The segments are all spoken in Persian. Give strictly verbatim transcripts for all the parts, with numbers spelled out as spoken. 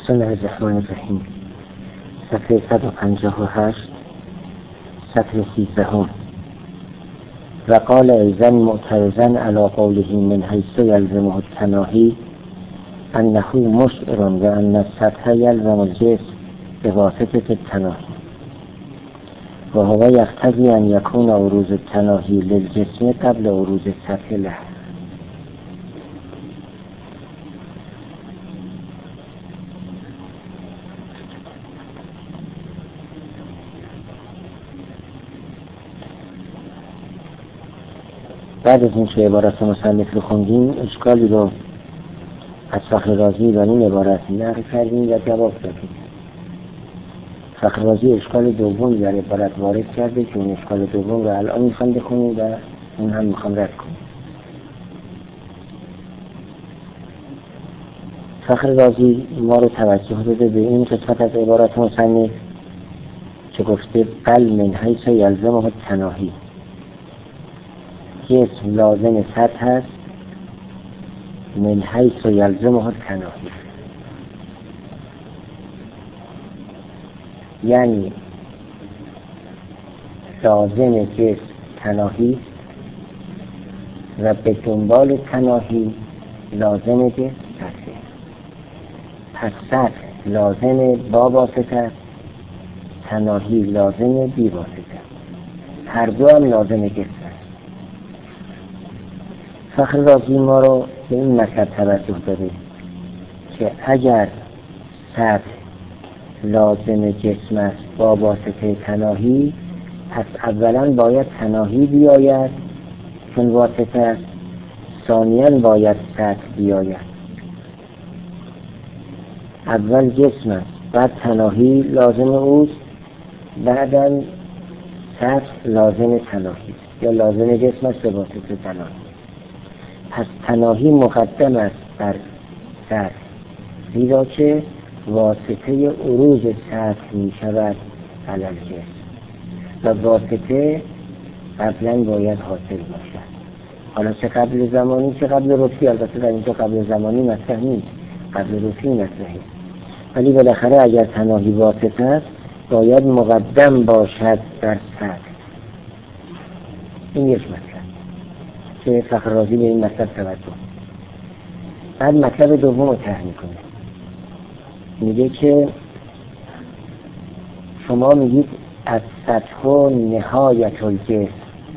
بسم الله الرحمن الرحیم. صفحه صد و پنجاه و هشت، صفحه سیزدهم. و قال ایضا معترضا علی قوله من حیث یلزمه التناهی انه مشعر و ان السطح یلزم الجسم بواسطه التناهی و هو یقتضی ان یکون عروض التناهی للجسم قبل عروض السطح له. بعد از این که عبارت مصنف رو خوندیم، اشکالی رو از فخررازی در این عبارت نقل کردیم و جواب دادیم. فخررازی اشکال دوم در عبارت وارد کرده که اون اشکال دوم رو الان میخوام بخونیم و اون هم میخوام رد کنیم. فخررازی ما رو توجه داده به این قسمت از عبارت مصنف که گفته بل من حیث یلزمه التناهی، جسم لازم سطح هست من حیث یلزمه التناهی، یعنی لازم جسم تناهی و به دنبال تناهی لازم جسم سطحه. پس سطح لازم با واسطه، تناهی لازم بی واسطه، هر دو هم لازم جسم است. فخررازی ما رو به این مطلب توجه داده که اگر سطح لازم جسم است با واسطه تناهی، پس اولا باید تناهی بیاید چون واسطه است، ثانیاً باید سطح بیاید. اول جسم است، بعد تناهی لازم اوست، بعداً سطح لازم تناهی یا لازم جسم است به واسطه تناهی. پس تناهی مقدم است بر سطح، زیرا که واسطه عروض سطح می شود علی الجسم و واسطه قبلا باید حاصل باشد. حالا چه قبل زمانی چه قبل رفعی، البته در اینجا قبل زمانی مطرح نیست، قبل رفعی مطرحه، ولی بالاخره اگر تناهی واسطه است باید مقدم باشد در سطح. این یک مطلب که فخررازی به این مطلب توجه. بعد مطلب دوم رو طرح میکنه، میگه که شما میگید از سطح نهایت الجسم،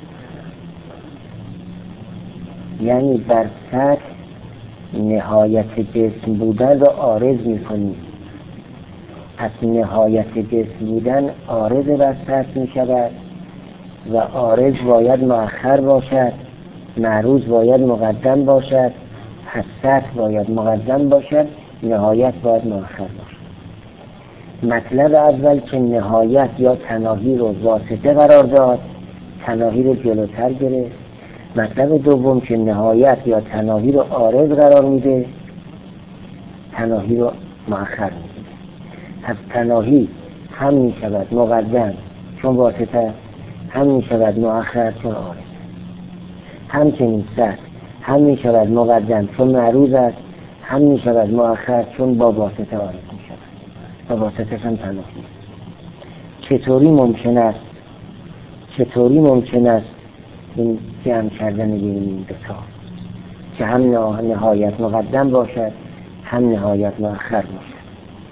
یعنی بر سطح نهایت جسم بودن رو عارض میکنید. از نهایت جسم بودن عارض بر سطح میشود و عارض باید مؤخر باشد، معروض باید مقدم باشد، پس سطح باید مقدم باشد، نهایت باید مؤخر باشد. مطلب اول که نهایت یا تناهی رو واسطه قرار داد، تناهی رو جلوتر گرفت. مطلب دوم که نهایت یا تناهی رو عارض قرار میده، تناهی رو مؤخر میده. پس تناهی هم میشود مقدم چون واسطه، هم میشود مؤخر چون عارض. همچنین سطح هم می شود مقدم چون معروض است، هم می شود مؤخر چون با واسطه عارض می شود، با واسطه هم تناهی. چطوری ممکن است چطوری ممکن است این جمع کردن بین این دو تا که هم نهایت مقدم باشد هم نهایت مؤخر باشد؟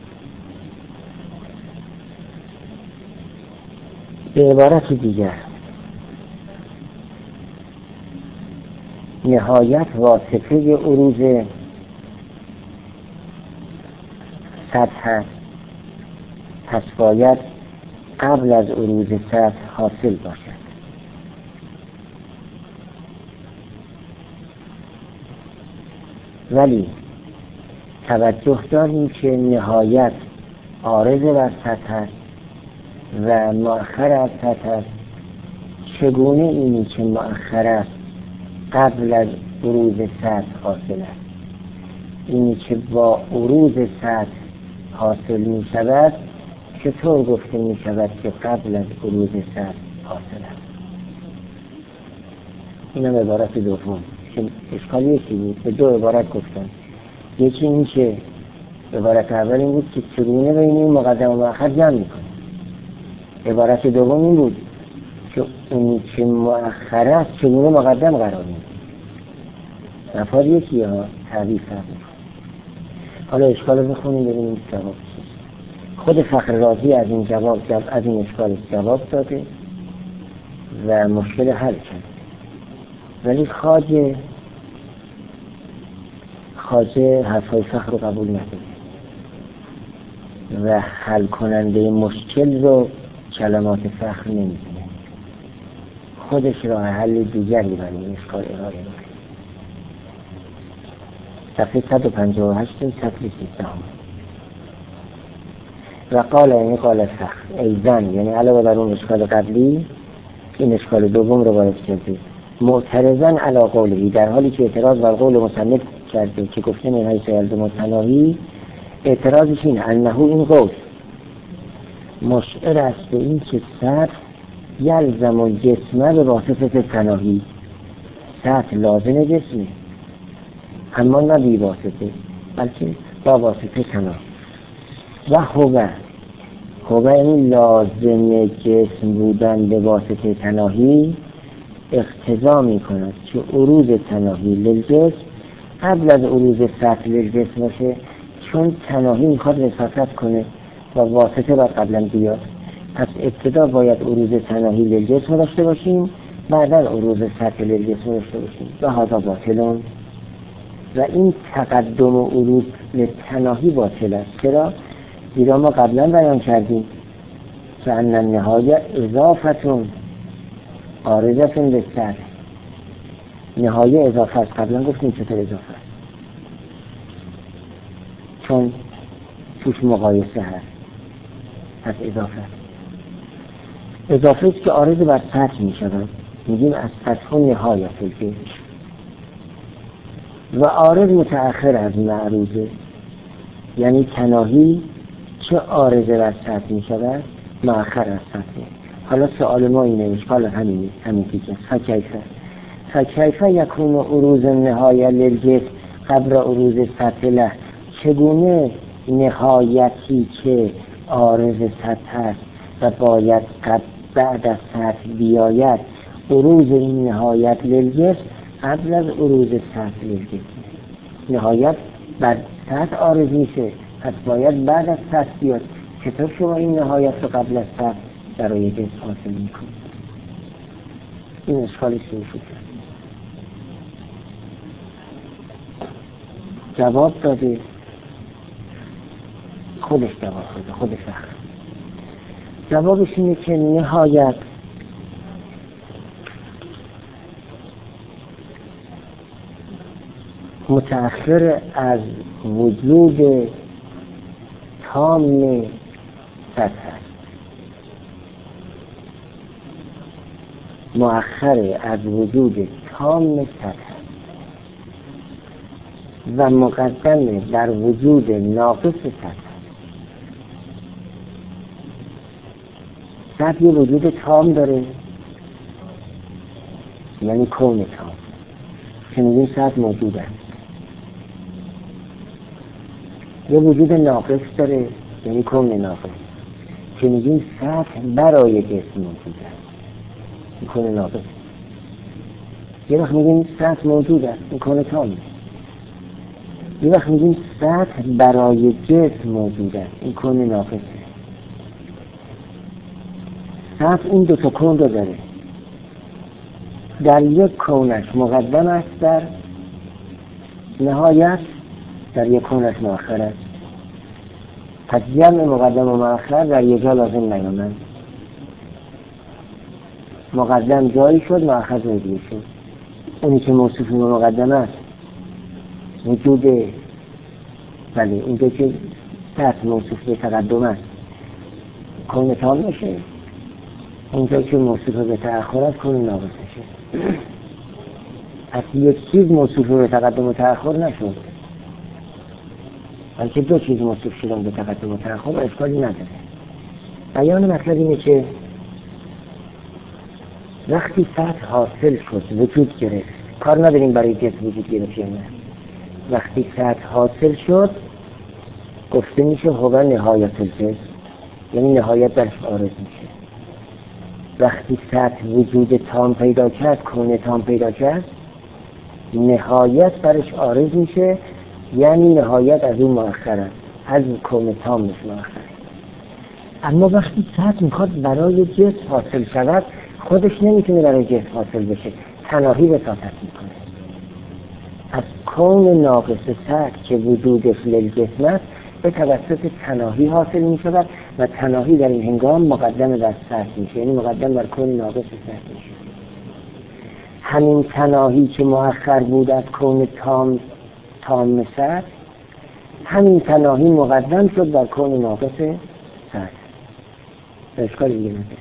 به عبارت دیگر، نهایت واسطه عروض سطح است، پس باید قبل از عروض سطح حاصل باشد. ولی توجه داریم که نهایت عارض بر سطح است و مؤخر از سطح است. چگونه اینی که مؤخر است قبل از عروض سطح حاصل است؟ اینی که با عروض سطح حاصل می شود چطور گفته می شود که قبل از عروض سطح حاصل است؟ این هم عبارت دوم که اشکال یکی بود، به دو عبارت گفتن. یکی این که عبارت اول این بود که چگونه بین این مقدم و مؤخر جمع میکنه. عبارت دوم این بود که اونی که مؤخر است چگونه مقدم قرار میده. مفاد یکی ها، تعبیر فرق میکنه. حالا اشکال رو بخونیم ببینیم جواب چیست. خود فخر رازی از این جواب از این اشکال جواب داده و مشکل حل کرد، ولی خواجه خواجه حرفای فخر رو قبول نکرد و حل کننده مشکل رو کلمات فخر نمیدونه، خودش راه حل دیگری برای این اشکال ارائه داره. صفحه صد و پنجاه و هشت سطر سیزده. و قال یعنی قال فخر ایزن، یعنی علاوه بر اون اشکال قبلی این اشکال دوم رو وارد کرده. معترضن علی قوله، در حالی که اعتراض بر قول مصنف کرده که گفته من حیث یلزم التناهی، اعتراضش اینه انه این قول مشعر است به این که سطح یلزم و جسمه به واسطه تناهی، سطح لازم جسمه اما نه بی واسطه بلکه با واسطه تناهی. و هوه هوه این لازم جسم بودن به واسطه تناهی اقتضا می کند که عروض تناهی للجسم قبل از عروض سطح للجسم باشه، چون تناهی میخواد رسالت کنه و واسطه باید قبلا بیاد. پس ابتدا باید عروض تناهی للجسم داشته باشیم، بعدا عروض سطح للجسم داشته باشیم و هذا باطلون. و این تقدم و عروض للتناهی باطل است. چرا؟ زیرا ما قبلا بیان کردیم که ان النهایه اضافتون عارضتون به سطح. نهایه اضافه است. قبلا گفتیم چطور اضافه است؟ چون توش مقایسه هست، پس اضافه است. اضافه است که عارض بر سطح می شود، میگیم از سطح نهایت الجسم. و عارض متأخر از معروضه، یعنی تناهی چه عارض بر سطح می شود؟ مؤخر از سطح. حالا سوال ما اینه، اشکال همینه، همین دیگه. فکیفه فکیفه یکون عروض نهایه للجسم قبل عروض سطح له، چگونه نهایتی که عارض سطح است و باید قبل بعد از سطح بیاید عروض این نهایت للجسم قبل از عروض سطح للجسم. نهایت بعد سطح عارض میشه، پس باید بعد از سطح بیاد. چطور شما این نهایت رو قبل از سطح برای جسم حاصل میکنید؟ این اشکالش رو شد. جواب داده، خودش جواب داده، خودش فخر. جوابش اینه که نهایت متأخر از وجود تام سطح است، مؤخر از وجود تام سطح است و مقدم در وجود ناقص سطح است. سطح یه وجود تام داره، یعنی کون تام که میگیم سطح موجود است. یه وجود ناقص داره، یعنی کون ناقص که میگیم سطح برای جسم موجود است، این کون ناقص. یه وقت میگیم سطح موجود است، این کون تام. یه وقت میگیم سطح برای جسم موجود است، این کون ناقص. سطح این دو تا کون رو داره، در یک کونش مقدم است در نهایت، در یک کونش مؤخر است. پس جمع مقدم و مؤخر در یک جا لازم نیامد. مقدم جایی شد، مؤخر جایی دیگه شد. اونی که موصوف به مقدم است وجود، بله اینجا که سطح موصوف به تقدم است کون تام میشه، اونجا که موصوف به تأخر است کون ناقص میشه. پس یک چیز موصوف به تقدم و تأخر نشد، بلکه دو چیز موصوف شدن به تقدم و تأخر، اشکالی نداره. بیان مطلب اینه که وقتی سطح حاصل شد، وجود گرفت، کار نداریم برای جسم وجود گرفت یا نه. وقتی سطح حاصل شد گفته میشه هو نهایت الجسم، یعنی نهایت درش عارض میشه. وقتی سطح وجود تام پیدا کرد، کون تام پیدا کرد، نهایت برش عارض میشه، یعنی نهایت از اون مؤخر است، از کون تام میشه مؤخر. اما وقتی سطح میخواد برای جسم حاصل شود، خودش نمیتونه برای جسم حاصل بشه، تناهی وساطت میکنه. از کون ناقص سطح که وجود للجسم است به توسط تناهی حاصل میشود و تناهی در این هنگام مقدم بر سطح میشه، یعنی مقدم بر کون ناقص سطح میشه. همین تناهی که مؤخر بود از کون تام تام سطح، همین تناهی مقدم شد بر کون ناقص سطح. اشکال دیگه نداره.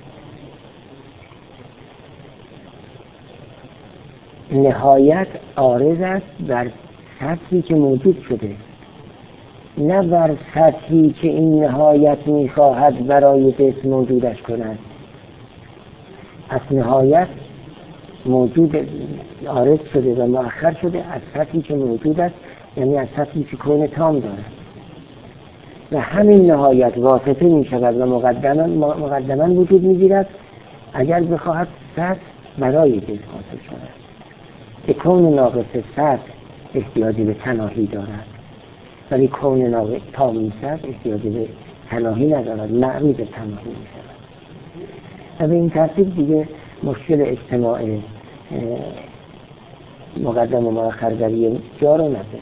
نهایت عارض است بر سطحی که موجود شده، نه بر سطحی که این نهایت میخواهد برای جسم موجودش کند. از نهایت موجود عارض شده و مؤخر شده از سطحی که موجود است، یعنی از سطحی که کون تام دارد، و همین نهایت واسطه می شود و مقدما مقدما وجود می گیرد اگر بخواهد سطح برای جسم حاصل شود. که کون ناقص سطح احتیاجی به تناهی دارد، ولی کون ناقص تام سطح احتیاجی به تناهی ندارد، معروض تناهی می شود. و به این ترتیب دیگه مشکل اجتماع مقدم و مؤخر در یک جا رو نداره.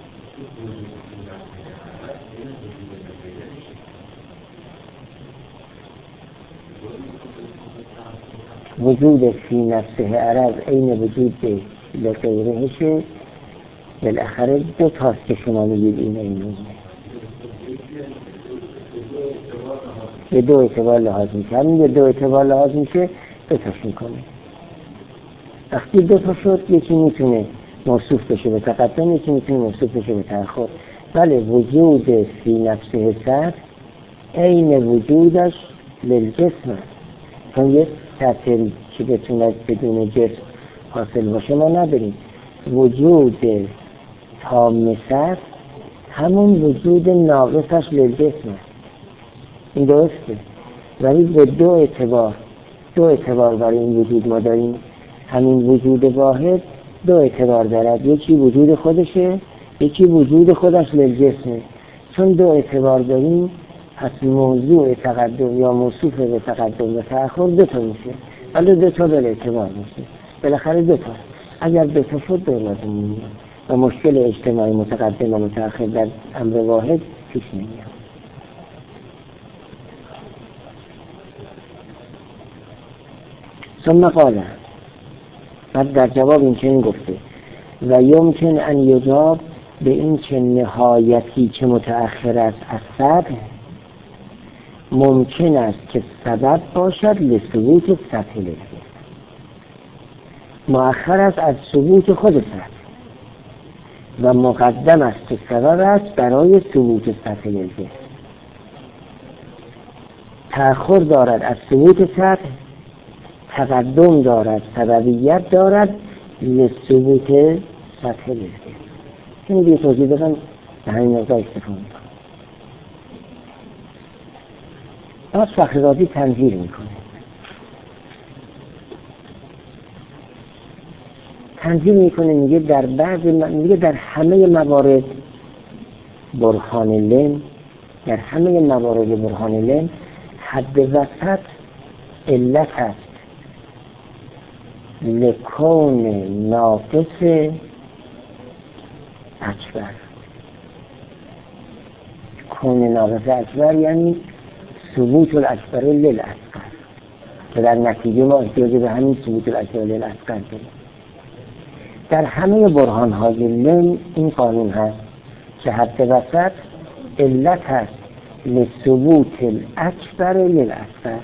وجود فی نفسه عرض این وجود لغیرهشه، بالاخره دو تاست که شما میگید این اینونه به دو اعتبار لحاظ میشه. همین به دو اعتبار لحاظ میشه دو تاش میکنه. وقتی دو تا شد یکی میتونه موصوف بشه به تقدم، یکی میتونه موصوف بشه به تأخر. بله وجود فی نفسه سطح این وجودش للجسم است، چون یک سطحی که بتونه بدون جسم حاصل باشه ما نداریم. وجود تام سطح همون وجود ناقصش للجسم است، این درسته، ولی به دو اعتبار دو اعتبار برای این وجود ما داریم. همین وجود واحد دو اعتبار دارد، یکی وجود خودشه، یکی وجود خودش للجسمه. چون دو اعتبار داریم پس موضوع تقدم یا موصوف به تقدم و تأخر دو تا میشه، ولی دو تا به اعتبار میشه، بالاخره دو تا. اگر دو تا شد دو لازم میشه و مشکل اجتماعی متقدم و متأخر در امر واحد پیش نمیاد. ثم قال، بعد در جواب این چنین گفته و یمکن ان یجاب به این که نهایتی که متأخر است از سطح ممکن است که سبب باشد لثبوت سطح لذت، مؤخر است از ثبوت خود سطح و مقدم است که سبب است برای ثبوت سطح لذت. تأخر دارد از ثبوت سطح، تقدم دارد، سببیت دارد لثبوت سطح لذت. این دیگه توضیح بدم به همین نقطه استفاده میکنم. باز فخررازی تنظیر میکنه. تنظیر میکنه میگه در بعض میگه در همه موارد برهان لن، در همه موارد برهان لن حد وسط علت است لکون ناقص اکبر. کون ناقص اکبر یعنی ثبوت الاکبر للاصغر، که در نتیجه ما احتیاج به همین ثبوت الاکبر للاصغر داریم. در همه برهان های لن این قانون هست که حد وسط علت هست لثبوت الاکبر للاصغر،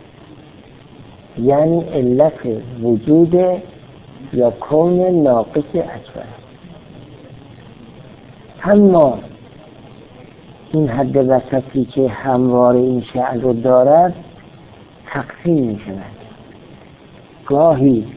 یعنی علت وجود یا کون ناقص اکبر. اما این حد وسطی که همواره این شأن رو دارد تقسیم می شود. گاهی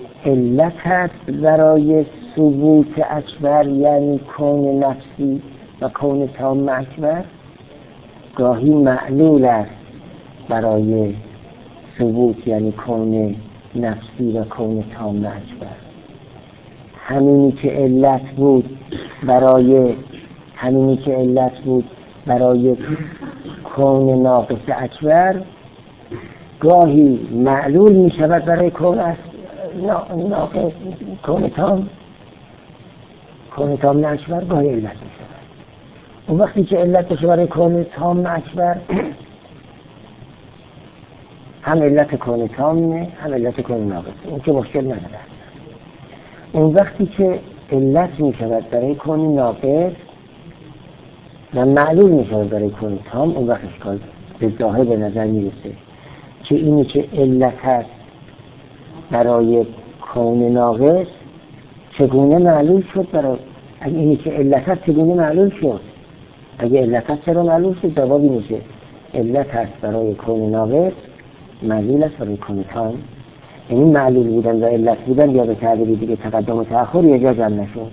علت هست برای ثبوت اکبر یعنی کون نفسی و کون تام اکبر گاهی معلول است برای ثبوت، یعنی کون نفسی و کون تام اکبر. همینی که علت بود برای همینی که علت بود برای کون ناقص اکبر گاهی معلول می شود برای کون ناقص کون تام کون تام اکبر گاهی علت می شود. اون وقتی که علت بشه برای کون تام اکبر هم علت کون تامه هم علت کون ناقص، اون که مشکل نداره. اون وقتی که علت می شود برای کون ناقص و معلول می شود برای کون تام، اون وقت اشکال به ظاهر به نظر می رسه که اینی که علت هست برای کون ناقص چگونه معلول شد برای اینی که علت هست چگونه معلول شد. اگه علت هست چرا معلول شد؟ جوابی میشه علت هست برای کون ناقص معلول است برای کون تام. یعنی معلول بودن و علت بودن یا به تعبیری دیگه تقدم و تأخر یه جا جمع نشد،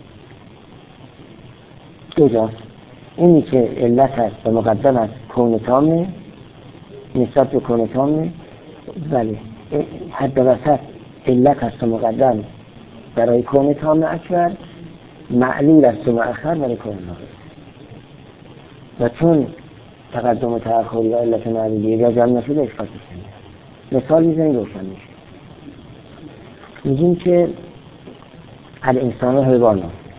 دو جاست. اینی که علت هست و مقدم است کون تامه نسبت به کون تامه، ولی حد وسط علت هست و مقدم برای کون تام اکبر، معلول است و مؤخر برای کون ناقص. و چون تقدم و تأخر یا علت معلولی یه جا جمع نشده اشکال میشه. مثال میزنیم روشن میشه. میگیم که الانسان حیوان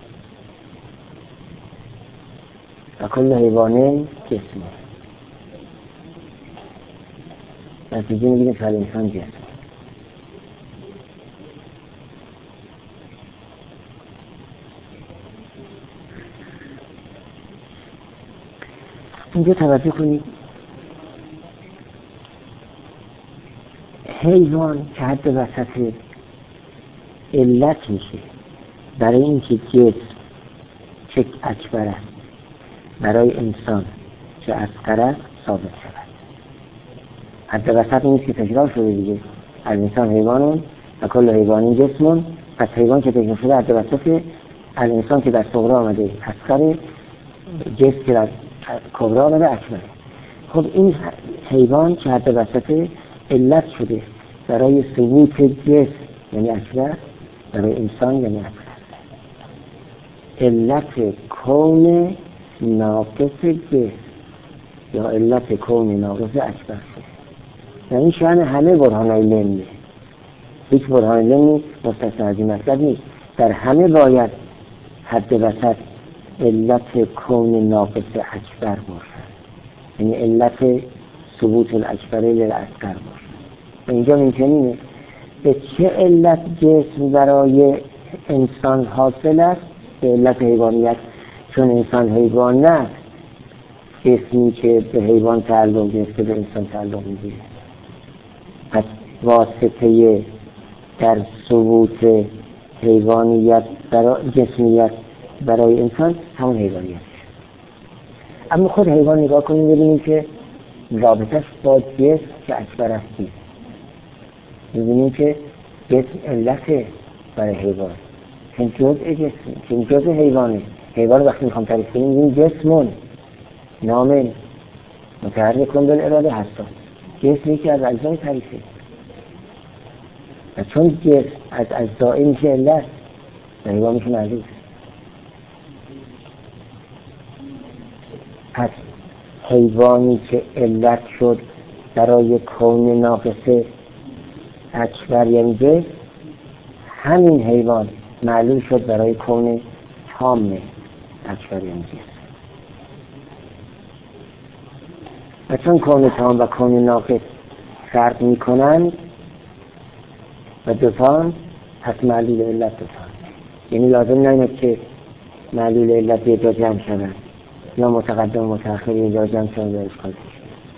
و کل حیوانه جسمه، نتیجه میگیم که الانسان جسم. اینجا توجه کنید، حیوان که حد وسط علت میشه برای اینکه جسم چه اکبر است برای انسان چه اصغر است ثابت شود. حد وسط نیست که تکرار شده دیگه، الانسان حیوانون و کل حیوانی جسمون. پس حیوان که تکرار شده حد وسط الانسان که در صغرى آمده اصغر، جسم که در کبرى آمده اکبر. خب این حیوان که حد وسط علت شده برای ثبوت جسم یعنی اکبر، برای انسان یعنی اکبر. علت کون ناقص جسم یا علت کون ناقص اکبر یعنی شأن همه برهان‌های لنی، هیچ برهان لنی مستثنا از این مطلب نیست. در همه باید حد وسط علت کون ناقص اکبر باشد، یعنی علت ثبوت الاکبره للاصغر باشد. و اینجا می‌بینیم به چه علت جسم برای انسان حاصل است؟ به علت حیوانیت، چون انسان حیوان نه جسمی که به حیوان تعلق گرفته به انسان تعلق میگیره. پس واسطه در ثبوت حیوانیت برای جسمیت برای انسان همون حیوانیت. اما خود حیوان نگاه کنیم ببینیم که رابطش با جسم که اکبر است، می‌بینیم که جسم علت برای حیوان، چون جزء جسم، چون جزء حیوانه. حیوان وقتی میخوام تعریف کنیم میگیم جسمون نامن متحرکون بالاراده حساس، جسم یکی از اجزای تعریفه و چون جسم از اجزای میشه علت و حیوان میشه معلول. پس حیوانی که علت شد برای کون ناقصه اکبر یعنی جسم، همین حیوان معلول شد برای کون تام اکبر یعنی جسم. و چون کون تام و کون ناقص فرق می کنند و دوتان، پس معلول علت دوتان، یعنی لازم نیست که معلول علت یه جا جمع شود یا متقدم و متأخر یه جا جمع شود و اشکال شد.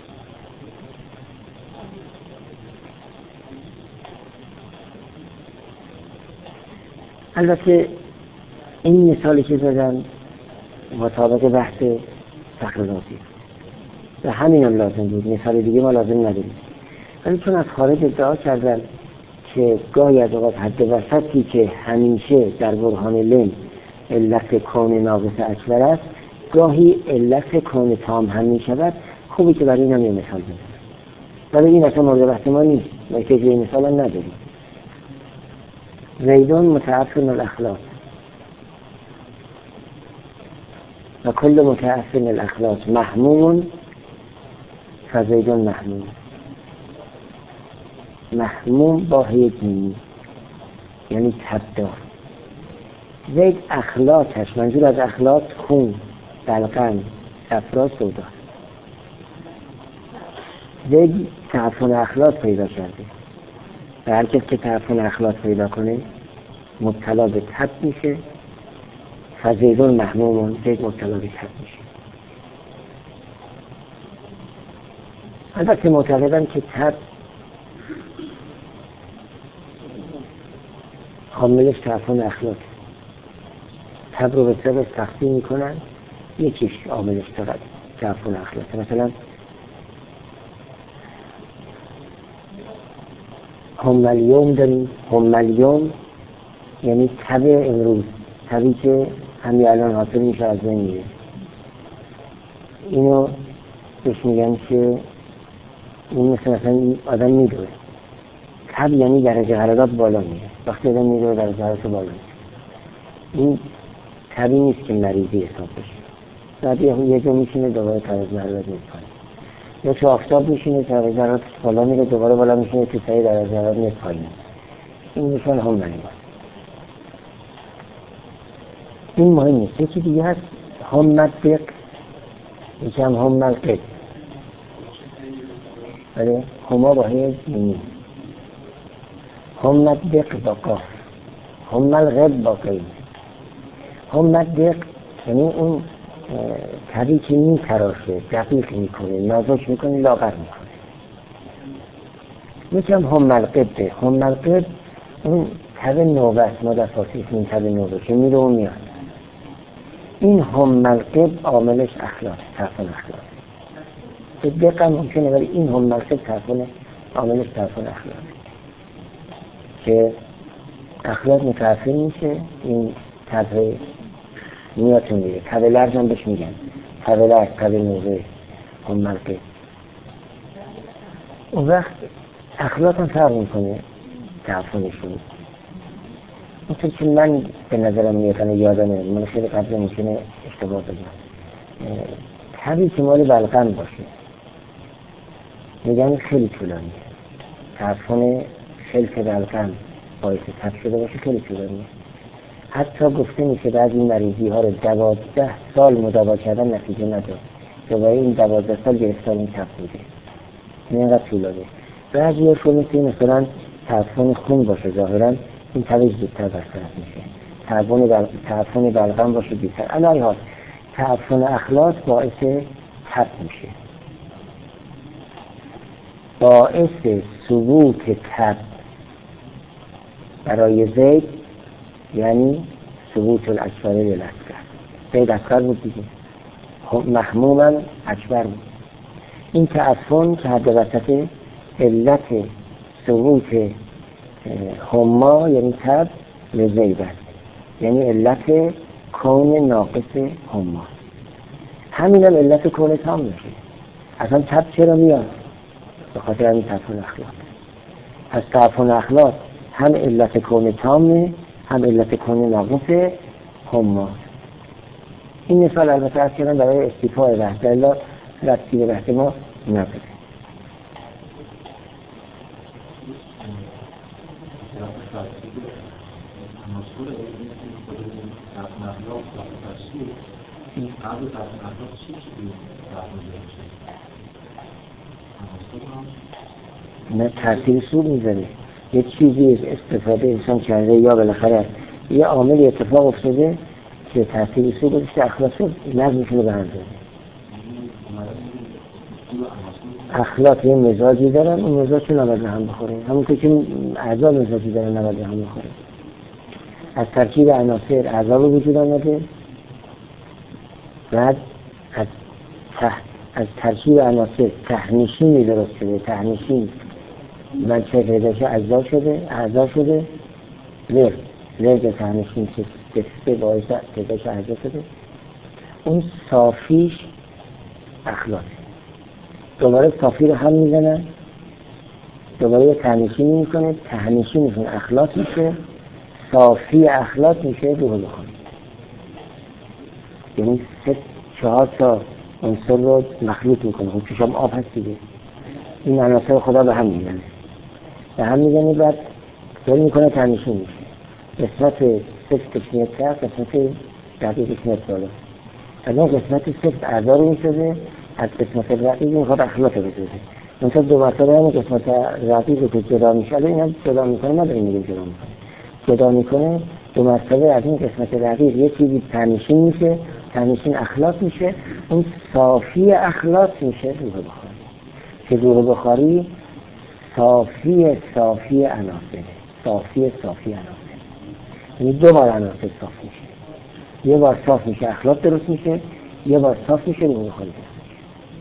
البته این مثالی که زدن مطابق بحث فخررازی و همین هم لازم بود، مثال دیگه ما لازم نداریم. ولی چون از خارج ادعا کردن که گاهی از اوقات حد وسطی که همیشه در برهان لن علت کون ناقص اکبر است، گاهی علت کون تام هم می شود. خوبی که برای این هم یه مثال بزنم، ولی این اصلا مورد بحث ما نیست، ما که یه مثال هم نداریم. زیدون متعفن الاخلاق و کل متعفن الاخلاق محموم فزیدون محموم. محموم با هی جیمی یعنی تبدار. زید اخلاقش، منظور از اخلاق خون، بلغم، صفرا، سودا. زید تعفن اخلاق پیدا کرده و هر کس که تعفن اخلاق پیدا کنه مبتلا به تب میشه. فزیدون محمومون، زید مبتلا به تب میشه. البته معتقدم که تب حاملش تعفن اخلاق، تب رو به سبب تقسیم میکنن، یکیش عاملش تعفن اخلاق. مثلا همالیوم داریم. همالیوم یعنی تب امروز، تبی که همین الان حاصل میشه از بین میره. اینو بهش میگن که این مثل مثلا آدم میدوه. تب یعنی درجه حرارت بالا میره. وقتی آدم میدوه درجه حرارت بالا میره. این تبی نیست که مریضی حساب بشه. بعد یه جا میشینه دوباره درجه حرارت میکنه، یا تو آفتاب میشینه درجه حرارت بالا میره دوباره بالا میشینه تو سری درجه حرارت میره پایین. این میشن هم مریض. این مهم نیست. یکی دیگه هست هم مدق، یکی هم هم ملقب. بله هما با هی جیمی. هم مدق با قاف، هم ملقب با قید. هم مدق یعنی اون تبی که می تراشه، دقیق میکنه، نازک میکنه، لاغر میکنه. یکی هم هم ملقبه. هم ملقب اون تب نوبه است. ما در فارسی این تب نوبه که میره و میاد. این هم ملقب عاملش اخلاق، تعفن اخلاق. به دقیقا ممکنه، ولی این هم ملقب تعفن عاملش تعفن اخلاق که اخلاق متعفن میشه. این تب میاتون میره. تب لرز هم بهش میگن، تب لرز، تب نوبه، هم ملقب. اون وقت اخلاق هم فرق میکنه تعفنشون. مثل که من به نظرم میاد یادمه، من خیلی قبل ممکنه اشتباه بگم، تبی که مال بلغم باشه میگن خیلی طولانیه. تعفن خلط بلغم باعث تب شده باشه خیلی طولانیه. حتی گفته میشه بعضی مریضی ها رو دوازده سال مداوا کردن نتیجه نداد. دوباره این دوازده سال گرفتار این تب بوده. این اینقدر طولانیه. بعضی ها شو مثل مثلا تعفن خون باشه، ظاهرا این تبش زودتر برطرف میشه. تعفن بلغم باشه بیشتر. علای حال تعفن اخلاق باعث تب میشه. باعث ثبوت تب برای زید یعنی ثبوت الاکبر للاکبر. زید اکبر بود دیگه، محموما اکبر بود. این تعفن که حد وسط علت ثبوت هما یعنی تب لزید است، یعنی علت کون ناقص هما. همین هم علت کون تام میشه. اصلا تب چرا میاد؟ به خاطر همین تعفن اخلاق. پس تعفن اخلاق هم علت کون تامه، هم علت کون ناقص هما. این مثال البته از کردن برای استیفاء بحث، الا ربطی به بحث ما نداره. نه تاثیر سود میذاره. یه چیزی استفاده انسان کرده یا بالاخره یه عامل اتفاق افتاده که تاثیر سود گذاشته، اخلاق شد نظمشون رو به هم زده. اخلاق یه مزاجی دارن، اون مزاج نباید به هم بخوره. همون که اعضا مزاجی دارن نباید به هم بخوره. از ترکیب عناصر اعضا رو وجود آمده، بعد از تحت از ترکیب عناصر تهنشینی درست شده. تهنشین من چه پیداشه اجزا شده، اعضا شده، لرد لرد تهنشین که سه باعث پیداشه اجزا شده. اون صافیش اخلاص. دوباره صافی رو هم میزنن، دوباره یه تهنشینی میکنه، تهنشینشون اخلاص میشه، صافی اخلاص میشه روح بخاری. یعنی سه چهار تا عنصر رو مخلوط میکنه. خب چشم آب هست دیگه، این عناصر خدا به هم میزنه به هم میزنه بعد دل میکنه تهنشین میشه. قسمت سفتش میاد تر، قسمت دقیقش میاد بالا. از اون قسمت سفت اعضا رو میسازه، از قسمت رقیق میخواد اخلاق رو بسازه. مثلا دو مرتبه همون قسمت رقیق رو که جدا میشه، این هم جدا میکنه، نداریم میگیم جدا میکنه، جدا میکنه دو مرتبه از این قسمت رقیق یه چیزی تهنشین میشه، تهنشین اخلاق میشه، اون صافی اخلاق میشه روح بخاری. که روح بخاری صافی صافی عناصر، صافی صافی عناصر، یعنی دو بار عناصر صاف میشه. یه بار صاف میشه اخلاق درست میشه، یه بار صاف میشه روح بخاری درست میشه.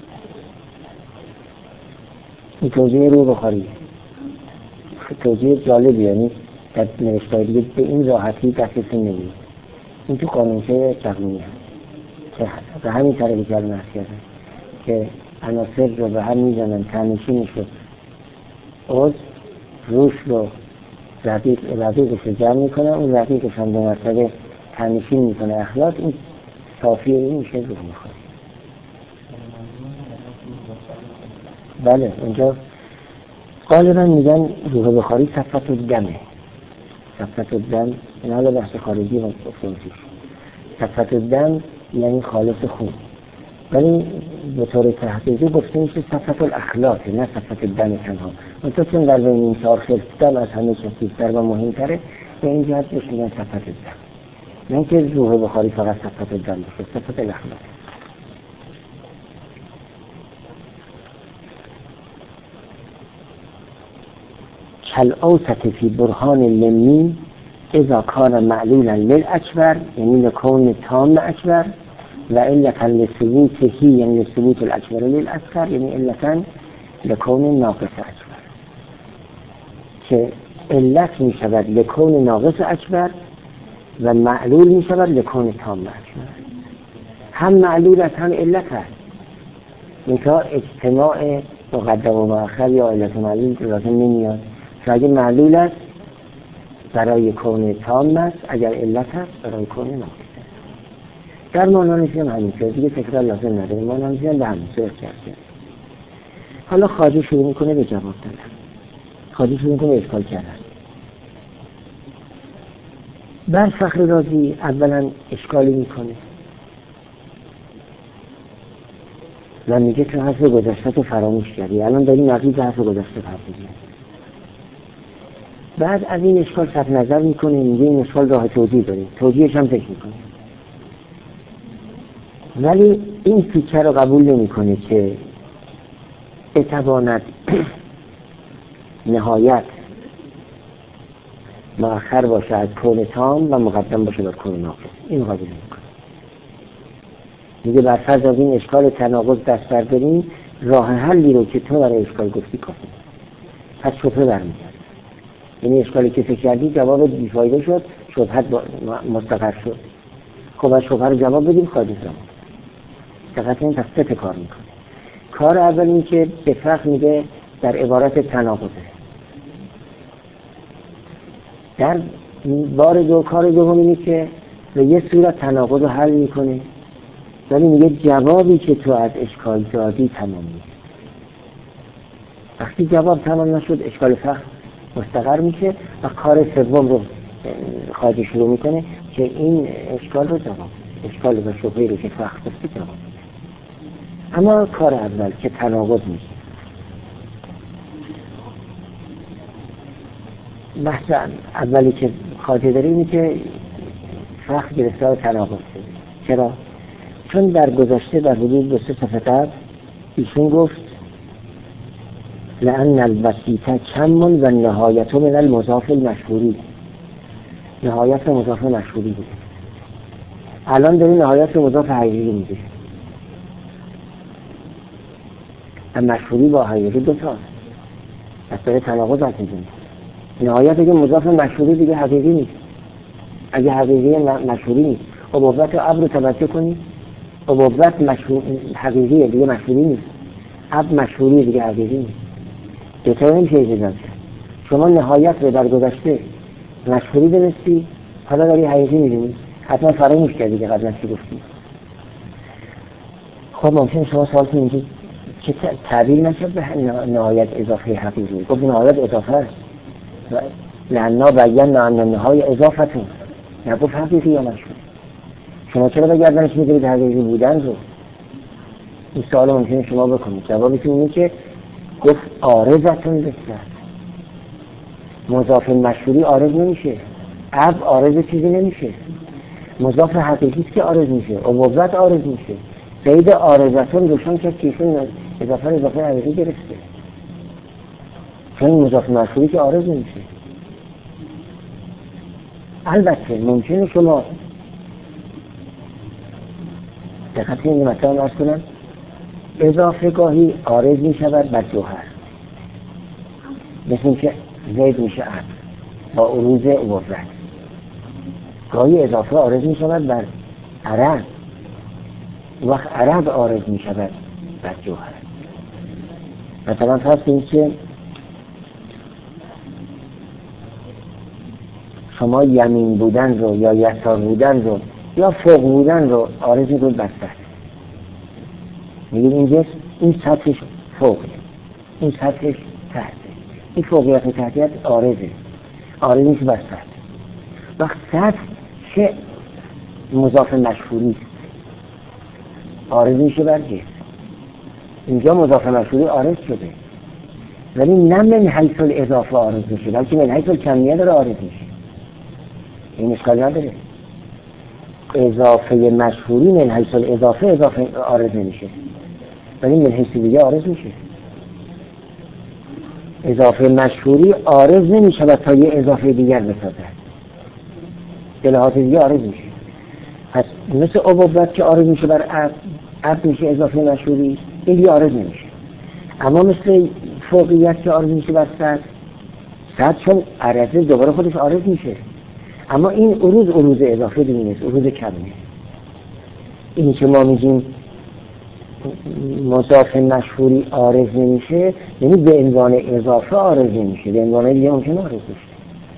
این توضیح روح بخاری توضیح جالبی، یعنی در نوشته‌های دیگه به این راحتی دستتون نمیاد. این تو قانونچه تقنینی هست که به همین طریقی که الان عرض کردم که عناصر رو به هم میزنن، تهنشینش رو عضو روش رو رقیق رقیقش رو جمع میکنه، اون رقیقش هم دو مرتبه تهنشین میکنه اخلاق، این صافی این میشه روح بخاری. بله اونجا غالبا میگن روح بخاری صفت الدمه. صفت الدم این حالا بحث خارجی و افتانسیش. صفت الدم یعنی خالص خون، ولی به طور تحقیقی گفته میشه صفت الاخلاق، نه صفت الدم تنها. منطقه چون در بین این چهار خلط دم از همه چیزتر و مهمتره، به این جهت بهش میگن صفت الدم، نه اینکه روح بخاری فقط صفت الدم باشه، صفت الاخلاق. کالأوسط فی برهان لمی اذا کان معلولا للاکبر، یعنی لکون تام اکبر، و علتا لثبوته یعنی لثبوت الاکبر للاصغر، یعنی علتا لکون ناقص اکبر. که علت می شود لکون ناقص اکبر و معلول می شود لکون تام اکبر. هم معلول است هم علت است، اینکه اجتماع مقدم و مؤخر یا علت معلول لازم نمیاد. که اگه معلول است برای کون تام است، اگر علت است برای کون ناقص است. در مانانشی هم همینطور، دیگه تکرار لازم نداره، مانانشی هم به همین صورت کرده. حالا خواجه شروع میکنه به جواب دادن، خواجه شروع میکنه به اشکال کردن. بر فخر رازی اولا اشکالی میکنه و میگه تو حرف گذشته تو فراموش کردی، الان داری نقیض حرف گذشته حرف میزنی. بعد از این اشکال صرف نظر میکنه، میگه این اشکال راه توجیه داره، توجیهش هم ذکر میکنه، ولی این فکر رو قبول نمیکنه که بتواند نهایت مؤخر باشه از کون تام و مقدم باشه بر کون ناقص. این قبول نمیکنه. میگه بر فرض از این اشکال تناقض دست برداریم، راه حلی رو که تو برای اشکال گفتی کافی، پس شبهه برمیگرد. یعنی اشکالی که فکر کردی جواب بیفایده شد، شبهت مستقر شد. خب از شبهه رو جواب بدیم، خواهد زمان دقیقا این تصفیت کار میکنه. کار اول این که به فرق میگه در عبارت تناقضه، در بار دو کار دوم اینه که به یه صورت تناقض رو حل میکنه، ولی میگه جوابی که تو از اشکال دادی تمام نیست. وقتی جواب تمام نشد اشکال فقط مستقر میشه و کار سوم رو خواهد شروع میکنه که این اشکال رو جواب، اشکال و شبهه رو که فقط دستی جواب. اما کار اول که تناقض میشه، بحث اولی که خواهد داره اینه که فقط گرفتار تناقض شده. چرا؟ چون در گذشته در حدود دو سه صفحه قبل ایشون گفت لأن البسیطه کمون و نهایت من المضاف المشهوری، نهایت مضاف مشهوری بود. الان داره نهایت مضاف حقیقی میده. مشهوری با حقیقی دو تا از داره تناقض هست میدونه. نهایت اگه مضاف مشهوری دیگه حقیقی نیست، اگه حقیقی مشهوری نیست. خب عبارت ابر رو توجه کنید، ابوت مشهور حقیقیه دیگه، مشهوری نیست. اب مشهوری دیگه حقیقی نیست. دوتا نمیشه اجازه. شما نهایت رو در گذشته مشهوری دونستی، حالا داری حقیقی میدونی، حتما فراموش کردی که قبلا چی گفتی. خب ممکنه شما سوال کنید اینجا که تعبیر نشد به نهایت اضافه حقیقی، گفت نهایت اضافه است لعنا بینا ان النهای اضافتون، نگفت حقیقی یا مشهور. شما چرا بگردنش میگیرید حقیقی بودن رو؟ این سوال ممکنه شما بکنید. جوابتون اینه که گفت عارضتون بسر، مضاف مشهوری عارض نمیشه، اب عارض چیزی نمیشه، مضاف حقیقی است که عارض میشه، ابوت عارض میشه. قید عارضتون روشن که کیشون اضافه اضافه حقیقی گرفته، چون مضاف مشهوری که عارض نمیشه. البته ممکنه شما دقت کنید مثلا عرض کنم اضافه گاهی عارض می شود بر جوهر، مثل که زید میشه عرض با عروض ابوت. گاهی اضافه عارض می شود بر عرض، وقت عرض عارض می شود بر جوهر. مثلا فرض کنید که شما یمین بودن رو یا یسار بودن رو یا فوق بودن رو عارض می‌کنید بر سطح. میگید اینجا این سطحش فوقه، این سطحش تحته، این فوقیت و تحتیت عارضه، عارض میشه بر سطح. وقت سطح چه مضاف مشهوری است، عارض میشه بر جسم. اینجا مضاف مشهوری عارض شده، ولی نه من حیث الاضافه عارض میشه، بلکه من حیث الکمیه داره عارض میشه. این اشکال نداره. اضافه مشهوری من حیث الاضافه اضافه عارض نمیشه، ولی من حیث دیگه عارض میشه. اضافه مشهوری عارض نمیشه و تا یه اضافه دیگر بسازد، به لحاظ دیگه عارض میشه. پس مثل ابوت که عارض میشه بر عبد، عبد میشه اضافه مشهوری، این دیگه عارض نمیشه. اما مثل فوقیت که عارض میشه بر صد، صد چون عرضه دوباره خودش عارض میشه، اما این عروض عروض اضافه دیگه نیست، عروض کمی. این که ما میگیم مضاف مشهوری عارض نمیشه، یعنی به عنوان اضافه عارض نمیشه، به عنوان دیگه ممکنه عارض بشه.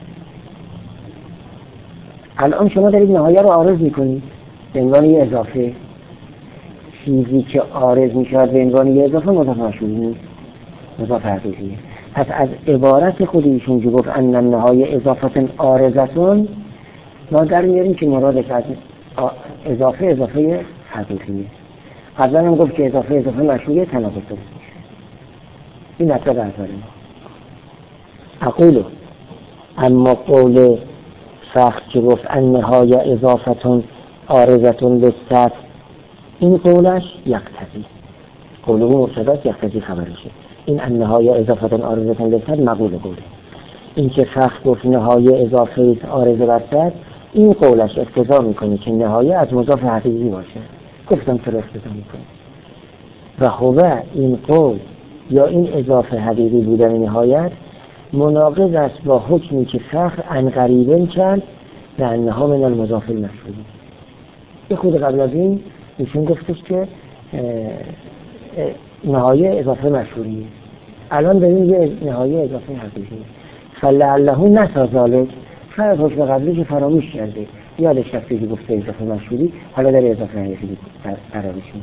الان شما دارید نهایه رو عارض میکنید به عنوان یه اضافه، چیزی که عارض میشه به عنوان یه اضافه مضاف مشهوری نیست، مضاف حقیقیه. پس از عبارت خودشون که گفت ان النهایه اضافه عارضتون، ما در میاریم که مرادش از اضافه اضافه حقیقیه. قبلا هم گفت که اضافه اضافه مشهوریه تناقض درست میشه. این مطلب احضاره ما. اقولو اما قول سخت که گفت النهایه اضافتون عارضتون لسطح، این قولش یقتضی، قوله مرتبط یقتضی خبرشه. این النهایه اضافتون عارضتون لسطح مقول قوله. این که سخت گفت نهایه اضافه عارضه بر سطح، این قولش اقتضا میکنه که نهایه از مضاف حقیقی باشه. گفتم چرا اقتضا میکنه. و هو این قول یا این اضافه حقیقی بودن نهایت مناقض است با حکمی که سخت عن قریبن کرد و انها من المضاف المشهوری. یه خود قبل از این ایشون گفتش که نهایه اضافه مشهوریه، الان داریم یه نهایه اضافه حقیقی. فلعله نسا ذالک، شاید حکم قبلی که فراموش کرده، یادش رفته که گفته اضافه مشهوری، حالا داره اضافه حقیقی قرارش میده.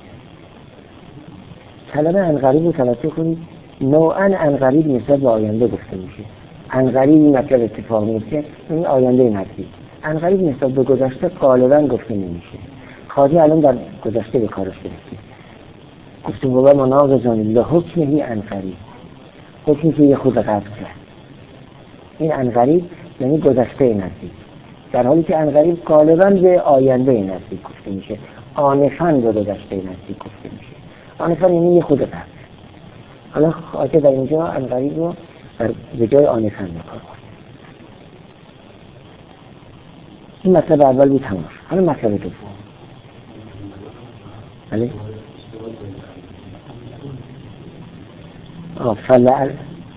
کلمه انقریب رو توجه کنید، نوعاً انقریب نسبت به آینده گفته میشه. انقریب این مطلب اتفاق میفته، این آینده نزدیک. انقریب نسبت به گذشته غالباً گفته نمیشه. خواهی الان در گذشته به کارش گرفتیم. گفتیم بابا مناقضان لحکمه انقریب، حکمی که یه خود قبل کرد. این انقریب یعنی گذشته نزدیک، در حالی که انقریب غالباً به آینده نزدیک گفته میشه. آنفاً به گذشته نزدیک گفته میشه. آنفاً یعنی یه خود قبل. حالا خواهی در اینجا انقریب رو به جای آنفاً بکار کنید. این مطلب اول بود تمام. حالا مطلب دوم. بله؟ آه فلعل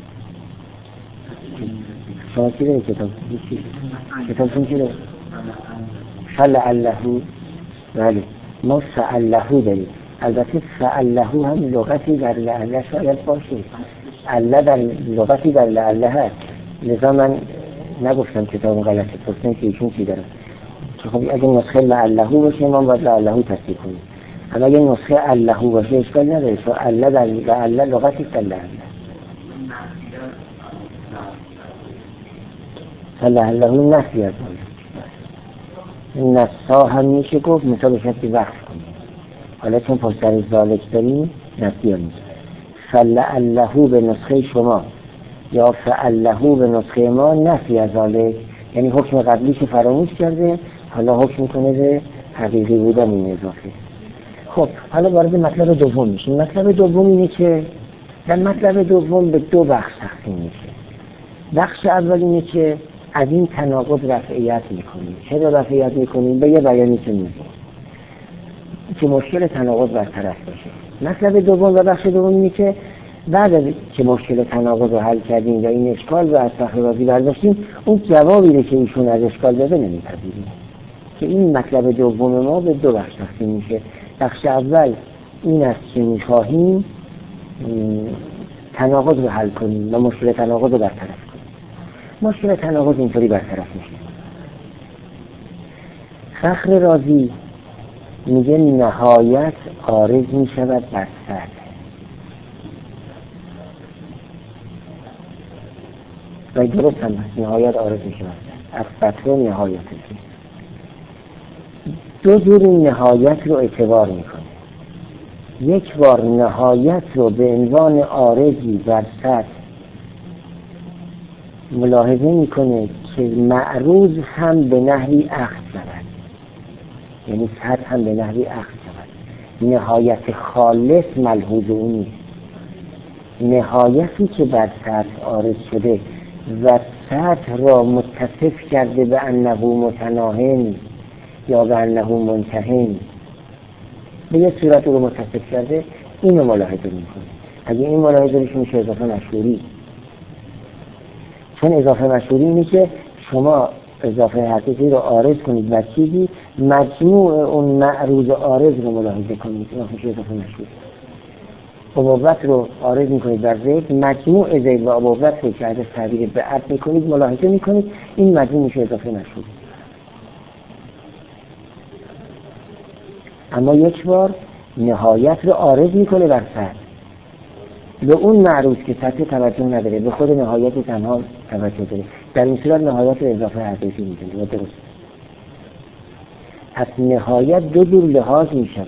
شما چی دارید کتاب؟ کتابتون چی دارید؟ فلعله بله ما فعله داریم. البته فعله هم لغتی در لعله شاید باشه، عله در لغتی در لعله هست، لذا من نگفتم کتاب غلطه، پرسن که ایشون چی داره. خب اگه نسخه لعله باشه ما باید لعله تصدیق کنیم، اما اگه نسخه عله باشه اشکال نداره، چون عله در لعله لغتی در لعله. فلعله نفی از اون نفسا هم میشه گفت، مثال شکلی وقت کنیم. حالا چون پشت در ذالک داریم نفی هم میشه. فلعله به نسخه شما یا فعله به نسخه ما نفی از ذالک، یعنی حکم قبلیش فراموش کرده، حالا حکم کنه به حقیقی بودن این اضافه. خب حالا وارد مطلب دوم میشیم. مطلب دوم اینه که در مطلب دوم به دو بخش تقسیم میشه. بخش اول اینه که از این تناقض رفعیت میکنیم. چرا رفعیت میکنیم؟ به یه بیانی که میگیم که مشکل تناقض برطرف باشه. مطلب دوم و بخش دوم اینه که بعد از که مشکل تناقض رو حل کردیم و این اشکال رو از فخر رازی برداشتیم، اون جوابی رو که ایشون از اشکال داده نمیپذیریم. که این مطلب دوم ما به دو بخش تقسیم میشه. بخش اول این است که میخواهیم تناقض رو حل کنیم و مشکل تناقض رو برطرف کنیم. مشکل تناقض اینطوری برطرف میشه. فخر رازی میگه نهایت عارض میشود بر سطح. و درست هم هست، نهایت عارض میشود از سطح و نهایت. دو جور نهایت رو اعتبار میکنه. یک بار نهایت رو به عنوان عارضی بر سطح ملاحظه میکنه که معروض هم به نحوی اخذ شود، یعنی سطح هم به نحوی اخذ شود. نهایت خالص ملحوظ اون نیست. نهایتی که بر سطح عارض شده و سطح را متصف کرده به انه متناهن یا به انه منتهن، به یه صورت رو متصف کرده، اینو ملاحظه میکنه. اگه این ملاحظه روش میشه اضافه مشهوری. چون اضافه مشهوری اینه که شما اضافه حقیقی رو عارض کنید و چیزی مجموع اون معروض عارض رو ملاحظه کنید، این میشه اضافه مشهوری. ابوت رو عارض میکنید بر زید، مجموع زید و ابوت رو که از تعبیر به عد میکنید ملاحظه میکنید، این مجموع میشه اضافه مشهوری. اما یک بار نهایت رو عارض میکنه بر سطح، به اون معروض که سطح توجه نداره، به خود نهایت تنها توجه داره، در این صورت نهایت رو اضافه حقیقی میکنه. و درست پس نهایت دو جور لحاظ میشود،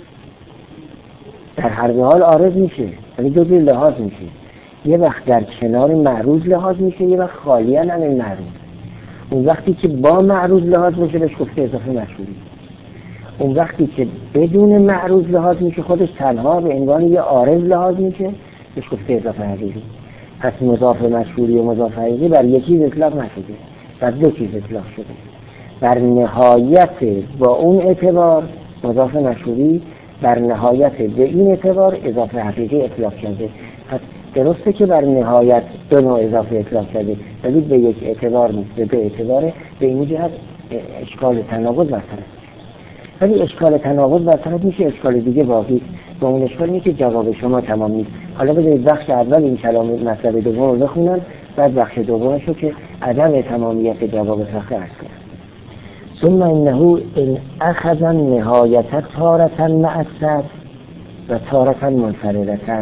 در هر حال عارض میشه ولی دو جور لحاظ میشه. یه وقت در کنار معروض لحاظ میشه، یه وقت خالیاً عن المعروض. اون وقتی که با معروض لحاظ میشه بهش گفته اضافه مشهوری. اون وقتی که بدون معروض لحاظ میشه، خودش تنها به عنوان یه عارض لحاظ میشه، بهش گفته اضافه حقیقی. پس مضاف مشهوری و مضاف حقیقی بر یک چیز اطلاق نشده، بر دو چیز اطلاق شده. بر نهایت با اون اعتبار مضاف مشهوری، بر نهایت به این اعتبار اضافه حقیقی اطلاق شده. پس درسته که بر نهایت دو نوع اضافه اطلاق شده، ولی به یک اعتبار نیست، به اعتبار به این جهت اشکال تناقض برطرف. ولی اشکال تناقض برطرف میشه، اشکال دیگه باقی. با اون اشکال اینه که جواب شما تمام نیست. حالا بذارید بخش اول این کلام مطلب دوم رو بخونم، بعد بخش دومش رو که عدم تمامیت جواب فخر عرض کنم. ثم انه ان اخذ نهایت تارة مع السطح و تارة منفردة.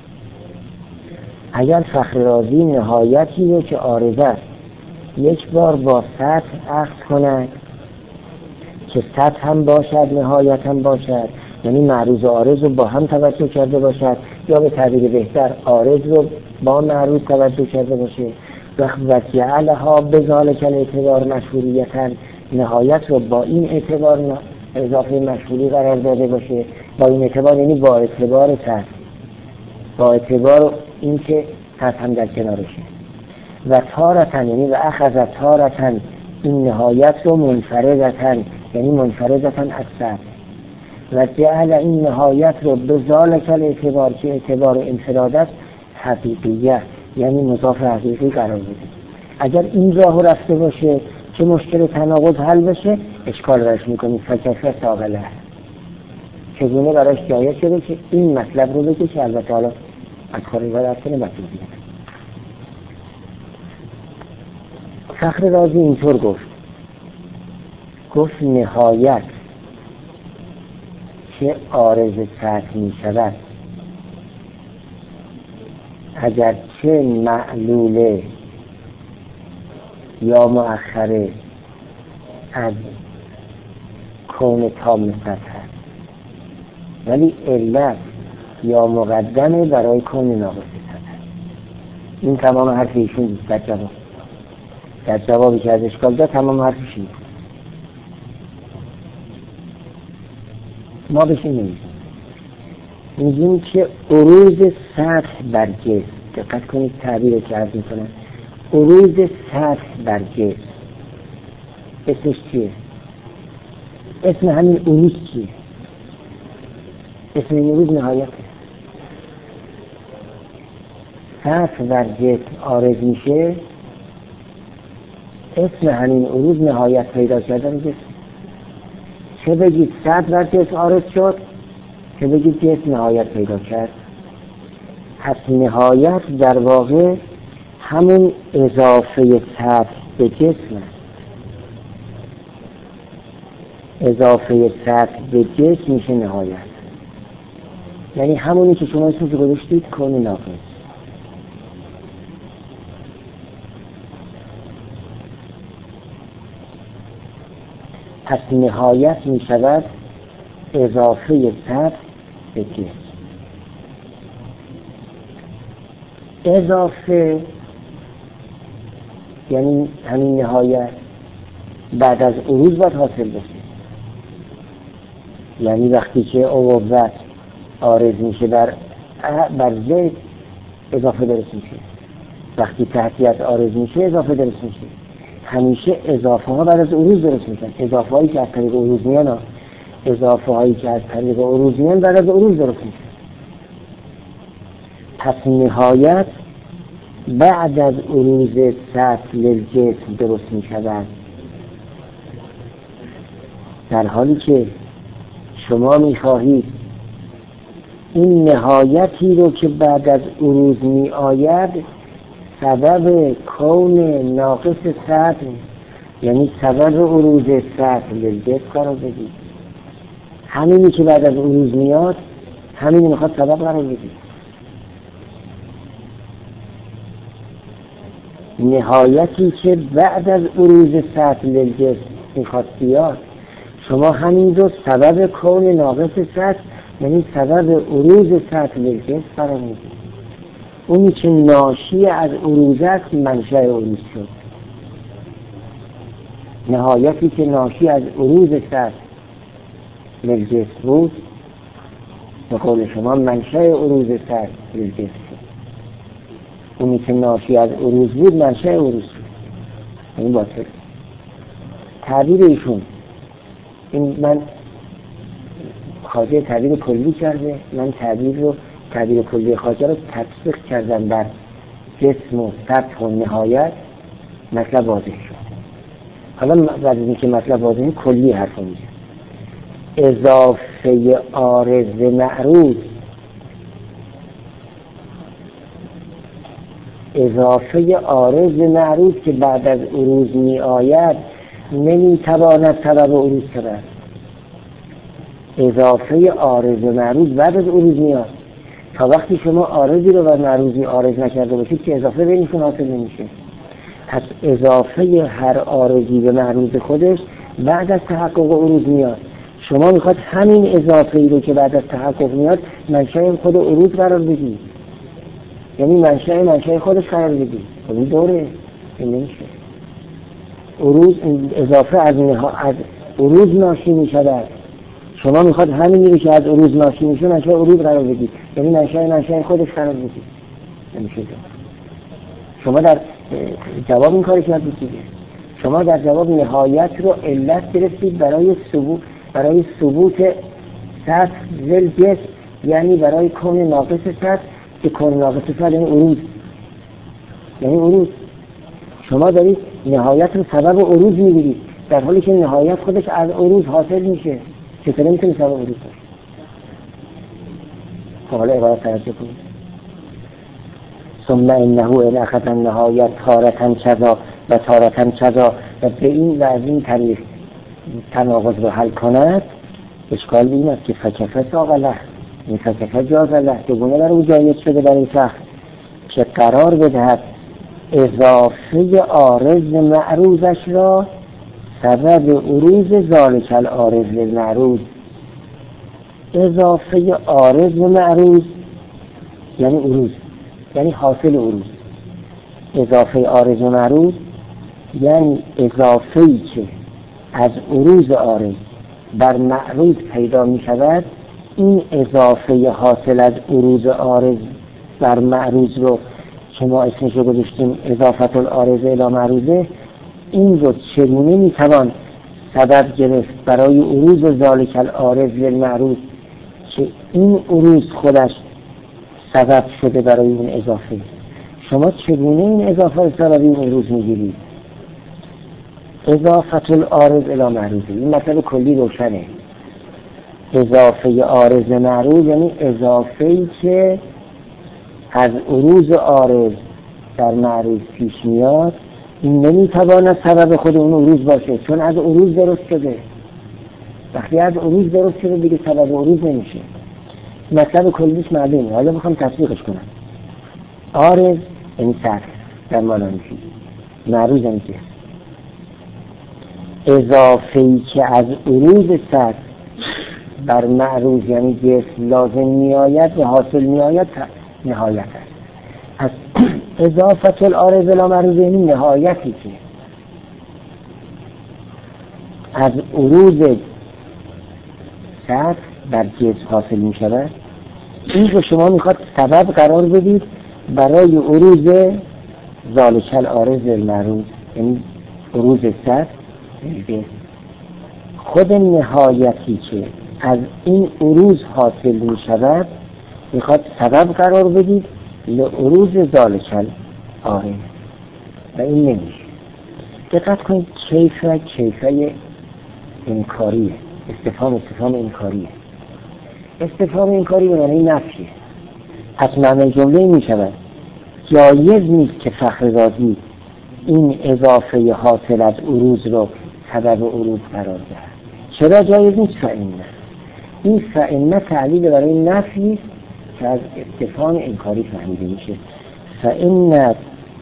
اگر فخر رازی نهایتی رو که عارض است یک بار با سطح اخذ کند که سطح هم باشد نهایت هم باشد، یعنی معروض و عارض رو با هم توجه کرده باشد، یا به تعبیر بهتر عارض رو با معروض توجه کرده باشه، و جعلها بذالک الاعتبار مشهوریتا، نهایت رو با این اعتبار اضافه مشهوری قرار داده باشه. با این اعتبار یعنی با اعتبار سطح، با اعتبار این که سطح هم در کنارشه. و تارتن یعنی و اخذ تارتن این نهایت رو منفردتن، یعنی منفردتن از سطح. و جعل این نهایت رو به ذالک الاعتبار که اعتبار انفرادت حقیقیه، یعنی مضاف حقیقی قرار بده. اگر این راه رفته باشه که مشکل تناقض حل بشه، اشکال رش میکنی فکفه ساقله. چگونه براش جایز شده که این مطلب رو بگه که البته حالا از خارج‌ها در کنه مطلب دیگه. فخر رازی اینطور گفت گفت نهایت که عارض سطح می شود اگرچه معلوله یا مؤخره از کون تام سطح هست، ولی علت یا مقدمه برای کون ناقص سطح. این تمام حرف ایشون بود در جواب در جوابی که از اشکال داد تمام حرفش این. ما بهش نمی‌رسیم. میگیم که عروض سطح بر جسم، دقت کنید تعبیر که عرض میکنم، عروض سطح بر جسم اسمش چیه؟ اسم همین عروض چیه؟ اسم این عروض نهایته. سطح بر جسم عارض میشه، اسم همین عروض نهایت پیدا کردن جسم. چه بگید سطح بر جسم عارض شد، چه بگید جسم نهایت پیدا کرد. پس نهایت در واقع همون اضافه سطح به جسم است. اضافه سطح به جسم میشه نهایت، یعنی همونی که شما اسمش گذاشتید کون ناقص. پس نهایت می شود اضافه سطح به جسم. اضافه یعنی همین نهایت بعد از عروض باید حاصل بشه. یعنی وقتی که عروض عارض میشه بر بر زید اضافه درست میشه، وقتی تحتیت عارض میشه اضافه درست میشه. همیشه اضافه ها بعد از عروض درست میشن. اضافه هایی که از طریق عروض میان اضافه هایی که از طریق عروض میان بعد از عروض درست میشن. پس نهایت بعد از عروض سطح للجسم درست میشود، در حالی که شما میخواهید این نهایتی رو که بعد از عروض می آید سبب کون ناقص سطح، یعنی سبب عروض سطح للجسم قرار بدید. همینی که بعد از عروض میاد همینی میخواد سبب قرار بدید. نهایتی که بعد از عروض سطح للجسم میخواد بیاد، شما همین رو سبب کون ناقص سطح، یعنی سبب عروض سطح للجسم قرار میدید. اونی که ناشی از عروض است منشأ عروض شد. نهایتی که ناشی از عروض سطح للجسم بود به قول شما منشأ عروض سطح للجسم شد. اونی که ناشی از عروض بود منشأ عروض شد. این باطل. تعبیر ایشون این من خواجه تعبیر کلی کرده، من تعبیر رو تعبیر کلی خواجه رو تطبیق کردم بر جسم و سطح و نهایت، مطلب واضح شد. حالا بعد از اینکه مطلب واضحه کلی حرف میگه. اضافه عارض معروض، اضافه عارض معروض که بعد از عروض می آید نمیتواند سبب عروض شود. اضافه عارض معروض بعد از عروض میاد. تا وقتی شما عارضی رو بر معروضی عارض نکرده باشید که اضافه بینشون حاصل نمیشه. پس اضافه هر عارضی به معروض خودش بعد از تحقق عروض میاد. شما میخواد همین اضافه ای رو که بعد از تحقق میاد منشأ خود عروض قرار بدید، یعنی منشأ منشأ خودش قرار بدید. خب این دوره این نمیشه. عروض اضافه از نها... از عروض ناشی میشود. شما میخواد همینی رو که از عروض ناشی میشه منشأ عروض قرار بدید، یعنی منشأ منشأ خودش قرار بدید. نمیشه. شما در جواب این کاری کردید دیگه. شما در جواب نهایت رو علت گرفتید برای ثبوت برای ثبوت سطح ذل جسم، یعنی برای کون ناقص سطح که کون ناقص سطح یعنی عروض، یعنی عروض. شما دارید نهایت رو سبب عروض میگیرید در حالی که نهایت خودش از عروض حاصل میشه. چطور میتونه سبب عروض باشه؟ حالا عبارت توجه کنید. ثم انه ان اخذ النهایت تارة کذا و تارة کذا و به این و از این طریق تناقض رو حل کند، اشکال این است که فکفه ساقله، این فکفه جازله، دوگونه برای او جایز شده برای فخر که قرار بدهد اضافه عارض معروضش را سبب عروض ذالک العارض للمعروض. اضافه عارض معروض یعنی عروض، یعنی حاصل عروض. اضافه عارض معروض یعنی اضافه‌ای که از عروض عارض بر معروض پیدا می شود. این اضافه حاصل از عروض عارض بر معروض رو که ما اسمش رو گذاشتیم اضافت العارض الی معروضه، این رو چگونه می توان سبب گرفت برای عروض ذالک العارض للمعروض که این عروض خودش سبب شده برای اون اضافه. شما چگونه این اضافه سبب این عروض میگیرید؟ اضافت العارض الی معروضه، این مطلب کلی روشنه. اضافه عارض معروض یعنی اضافه‌ای که از عروض عارض در معروض پیش میاد، این نمیتواند سبب خود اون عروض باشه چون از عروض درست شده. وقتی از عروض درست شده دیگه سبب عروض نمیشه. مطلب کلیش معلومه. حالا میخوام تطبیقش کنم. عارض یعنی سطح در مالانفی، معروض یعنی که اضافه‌ای که از عروض سطح بر معروض یعنی جسم لازم میآید و حاصل میآید نهایت است. از اضافت العارض الی معروض یعنی نهایتی که از عروض سطح بر جسم حاصل می شود. این رو شما میخواد سبب قرار بدید برای عروض ذالک العارض للمعروض، یعنی عروض سطح. خود نهایتی که از این عروض حاصل می شود میخواد سبب قرار بدید لعروض ذالک العارض و این نمیشه. دقت کنید کیفه کیفه انکاریه، استفهام استفهام انکاریه. استفهام انکاری به معنی نفیه. از معنی جمله می شود جایز نیست که فخر رازی این اضافه حاصل از عروض رو سبب عروض قرار دهد. چرا جایز نیست؟ فإن این فإن تعلیل برای نفی که از استفهام انکاری فهمیده میشه. فإن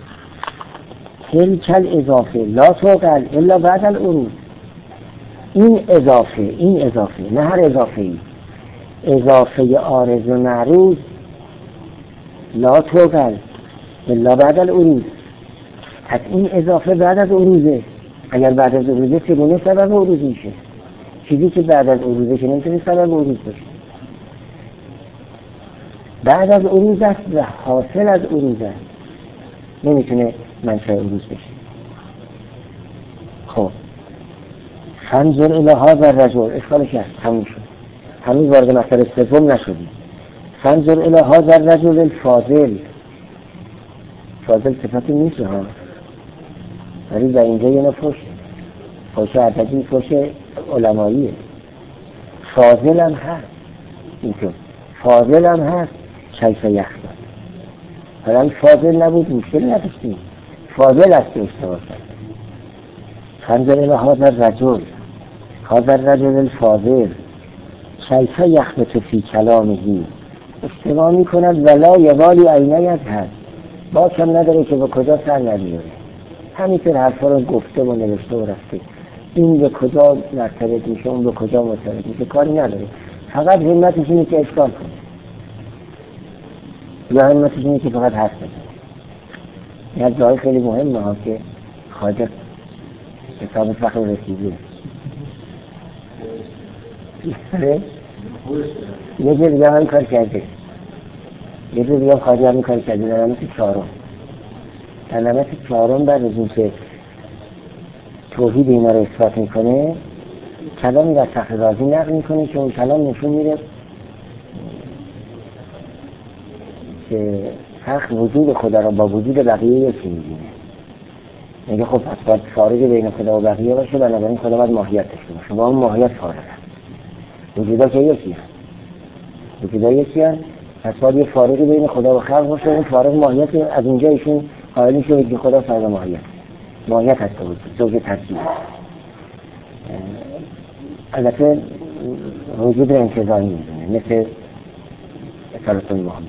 تلک الاضافه لا توقع الا بعد العروض. این اضافه این اضافه نه هر اضافه ای، اضافه عارض و معروض لا توقع الا بعد العروض. پس این اضافه بعد از عروضه. اگر بعد از عروضه چگونه سبب عروض میشه؟ چیزی که بعد از عروضه که نمیتونه سبب عروض باشه. بعد از عروض است و حاصل از عروض است، نمیتونه منشأ عروض بشه. خب فانظر الی هذا الرجل، اشکالش هست، تموم شد، هنوز وارد مسئله سوم نشدیم. فانظر الی هذا الرجل الفاضل. فاضل صفتی نیست ها، ولی در اینجا یه نوع فوش فوش عددی، فوش علماییه. فاضل هم هست، اینطور فاضل هم هست کیف یخدم. حالا فاضل نبود مشکل نداشتیم، فاضل است که اشتباه کرد. فانظر الی هذا الرجل هذا الرجل الفاضل کیف یخبط فی کلامه. اشتباه میکند ولا یبالی عینه یذهب، با کم نداره که به کجا سر نمیاره. همینطور حرفا رو گفته و نوشته و رفته. این به کجا مرتبط میشه، اون به کجا مرتبط میشه، کاری نداره. فقط همتش اینه که اشکال کنه، یا همتش اینه که فقط حرف بزنه. یه جای خیلی مهمه ها که خواجه حساب فخر رسیده. یه جا دیگه هم کار کرده، یه جا دیگه هم خواجه هم کار کرده در نمت چهارم. در نمت چهارم بعد از این که توحید اینا رو اثبات میکنه، کلامی در فخر رازی نقل میکنه که اون کلام نشون میره که فخر وجود خدا را با وجود بقیه یکی میبینه. میگه خب پس باید فارق بین خدا و بقیه باشه، بنابراین خدا باید ماهیت داشته باشه. با اون ماهیت فارق هست. وجودا که یکی هست، وجودا یکی هست پس باید یه فارقی بین خدا و خلق باشه. اون فارق ماهیت از اونجا ایشون قائل شده که خدا صاحب ماهیت ماهیت هست بود زوج ترکیب. البته وجود انتظاری میدونه مثل اصالت المحامی.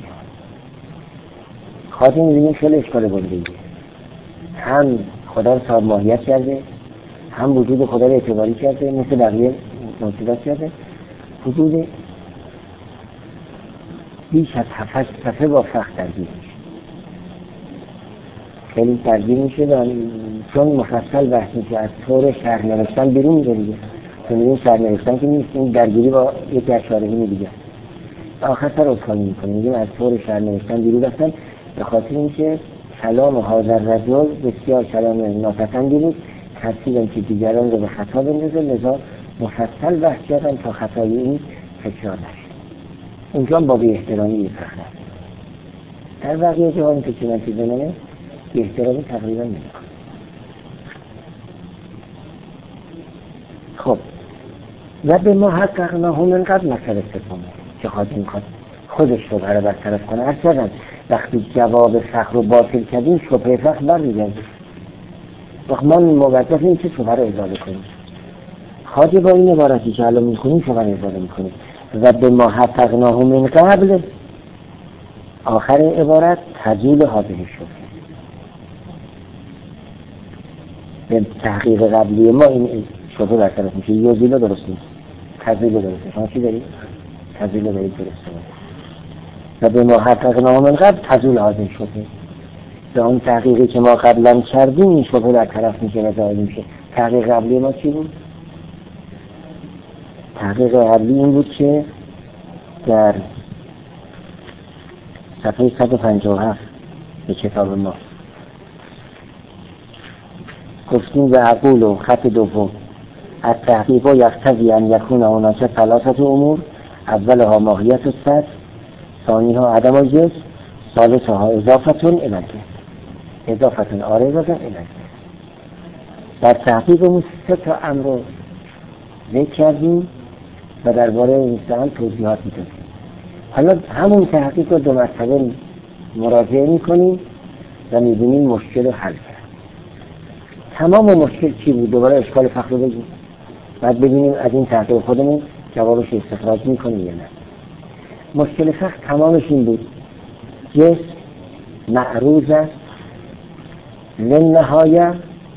خاطر میدونیم خیلی اشکال بندگی، هم خدا رو صاحب ماهیت کرده، هم وجود خدا رو اعتباری کرده مثل بقیه موجودات کرده. وجود بیش از هفت صفحه با فقط درگیر میشه، خیلی درگیر میشه و چون مفصل بحث میشه از طور شرح نوشتن بیرون میده دیگه. چون این شرح نوشتن که نیست، این درگیری با یک اشارهی دیگه آخر سر اصخانی میکنه، میگیم از طور شرح نوشتن بیرون رفتن به خاطر اینکه کلام حاضر رجل بسیار کلام ناپسندی بود، ترسیدن که دیگران رو به خطا بندازه، لذا مفصل بحث کردن تا خطای این تکرار نشه. اونجا با بی احترامی فخر در بقیه جاها این که من چیز بمانه بی احترامی تقریبا نمیکنه. خب و به ما حققنا هم انقدر مسئله سفامه که خواهد میخواد خودش شبه رو برطرف کنه. هر چقدر وقتی جواب فخر رو باطل کردیم شبه فخر برمیگرده، وقت ما موظفیم که شبه رو ازاله کنیم. خواهد با این عبارتی که الان میخونیم شبه رو ازاله میکنیم. و به ما حققنا هم من قبل آخر عبارت تزول حاضر شد. به تحقیق قبلی ما این شبه برطرف میشه. یوزیلا درست نیست، تزول درست نیست. شما چی دارید؟ تزول دارید درست نیست. و به ما حققنا هم من قبل تزول حاضر شده. به اون تحقیقی که ما قبلا کردیم این شبه برطرف میشه و ظاهر میشه. تحقیق قبلی ما چی بود؟ تحقیق قبلی این بود که در صفحه صد و پنجاه و هفت به کتاب ما گفتیم و عقول و خط دوم از تحقیق و یقتضی ان یکون هناک ثلاثه امور، اولها ماهیت الصفت، ثانیها عدم الجنس، ثالثها اضافتون الیه اضافتون عارضتون الیه. در تحقیق اون سه تا امر رو ذکر کردیم و درباره این سه توضیحات میدیم. حالا همون تحقیق رو دو مرتبه مراجعه میکنیم و میبینیم مشکل رو حل کرد. تمام مشکل چی بود؟ دوباره اشکال فخر رو بگیم بعد ببینیم از این تحقیق خودمون جوابش استخراج میکنیم یا نه. مشکل فخر تمامش این بود: جسم معروض است للنهایه،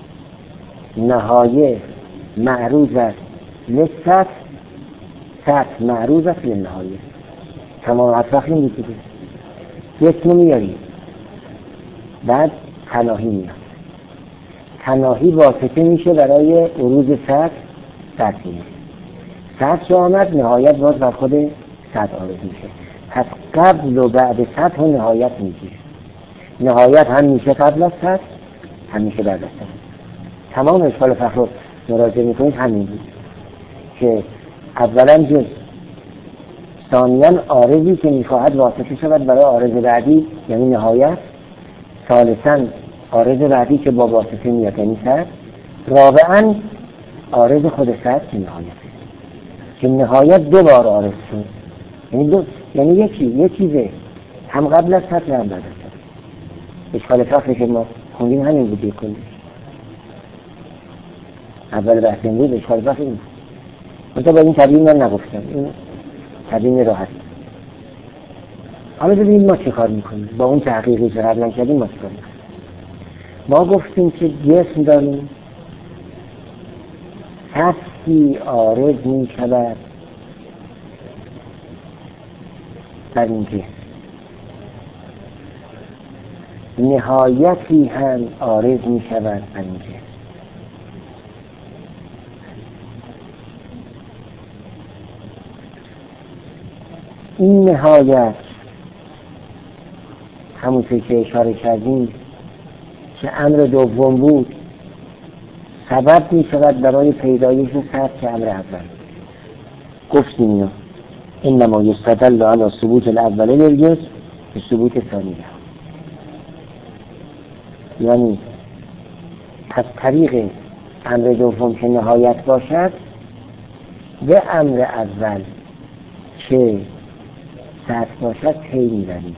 نهایه معروض است للسطح، سطح معروض است للنهایه. تمام از فخر این بود. جسم میاری بعد تناهی میاد، تناهی واسطه میشه برای عروض سطح سطحی، سطح آمد نهایت باز بر خود سطح آرز میشه. پس قبل و بعد سطح و نهایت میگیره. نهایت هم میشه قبل از سطح هم میشه بعد از سطح. تمام اشکال فخر رو مراجعه میکنید همین بود که اولا جز، ثانیاً عارضی که میخواهد واسطه شود برای عارض بعدی یعنی نهایت، ثالثاً عارض بعدی که با واسطه میاد یعنی سطح، رابعاً عارض خود سطح که نهایت که نهایت دو بار عارض شد، یعنی دو یعنی یکی یک چیزه هم قبل از سطح هم بعد از سطح. اشکال فخری که ما خوندیم همین بود کنیم. اول بحث این بود اشکال فخری بود. منطقه با این تبیین من نگفتم، این تبیین راحت. حالا ببینید ما چه کار میکنیم با اون تحقیقی که قبلا کردیم. ما چه کار میکنیم؟ ما گفتیم که جسم داریم، هستی عارض می شود بر این جسم، نهایتی هم عارض می شود بر این جسم. این نهایت همونطور که اشاره کردیم که امر دوم بود سبب می شود برای پیدایش سطح که امر اول. گفتیم اینو انما یستدل علی ثبوت الاول للجسم به ثبوت ثانیه، یعنی از طریق امر دوم که نهایت باشد به امر اول که سطح باشد پی میبریم.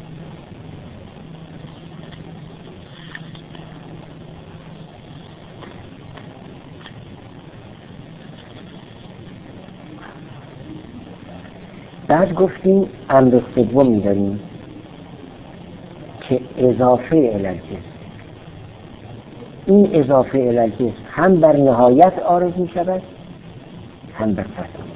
بعد گفتیم امر سوم می‌داریم که اضافه الالجسم. این اضافه الالجسم هم بر نهایت عارض می شود هم بر سطح.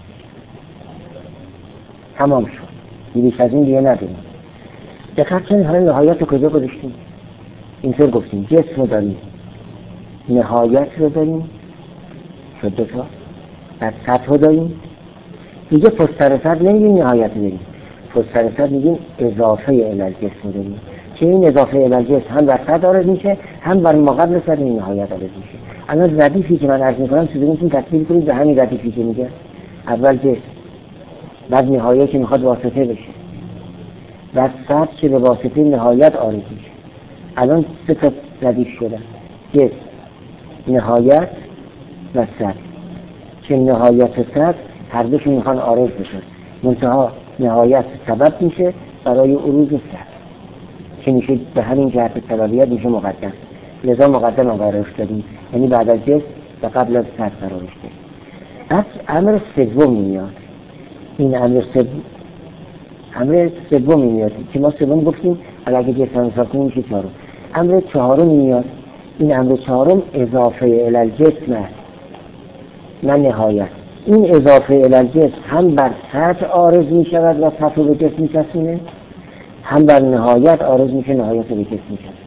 تمام شد، بیش از این دیگه نداریم. دقت کنید حالا نهایت رو کجا گذاشتیم؟ اینطور گفتیم جسم رو داریم، نهایت رو داریم، شد دو تا. بعد سطح رو داریم، دیگه پشت سر سطح نمیگیم نهایت رو داریم، پشت سر سطح میگیم اضافه الالجسم رو داریم که این اضافه الالجسم هم بر سطح عارض میشه هم بر مقابل سطح این نهایت عارض میشه. الان ردیفی که من عرض میکنم چیزی تصویر کنید به همین ردیفی که میگه اول جسم، بعد نهایت که میخواد واسطه بشه، بعد سطح که به واسطه نهایت عارض میشه. الان سه تا ردیف شدن، جسم، نهایت و سطح که نهایت و سطح هر دوشون میخوان عارض بشن، منتها نهایت سبب میشه برای عروض سطح که میشه به همین جهت سببیت میشه مقدم، لذا مقدم قرارش دادیم، یعنی بعد از جسم و قبل از سطح قرارش دادیم. پس امر سوم میاد، این امر سوم امر سوم میاد که ما سوم گفتیم اگه جسم حساب کنیم میشه چهارم. امر چهارم میاد، این امر چهارم اضافه الالجسم است نه نهایت. این اضافه الالجسم هم بر سطح عارض می شود و سطح به جسم می چسبونه، هم بر نهایت عارض میشه نهایت به جسم می چسبونه.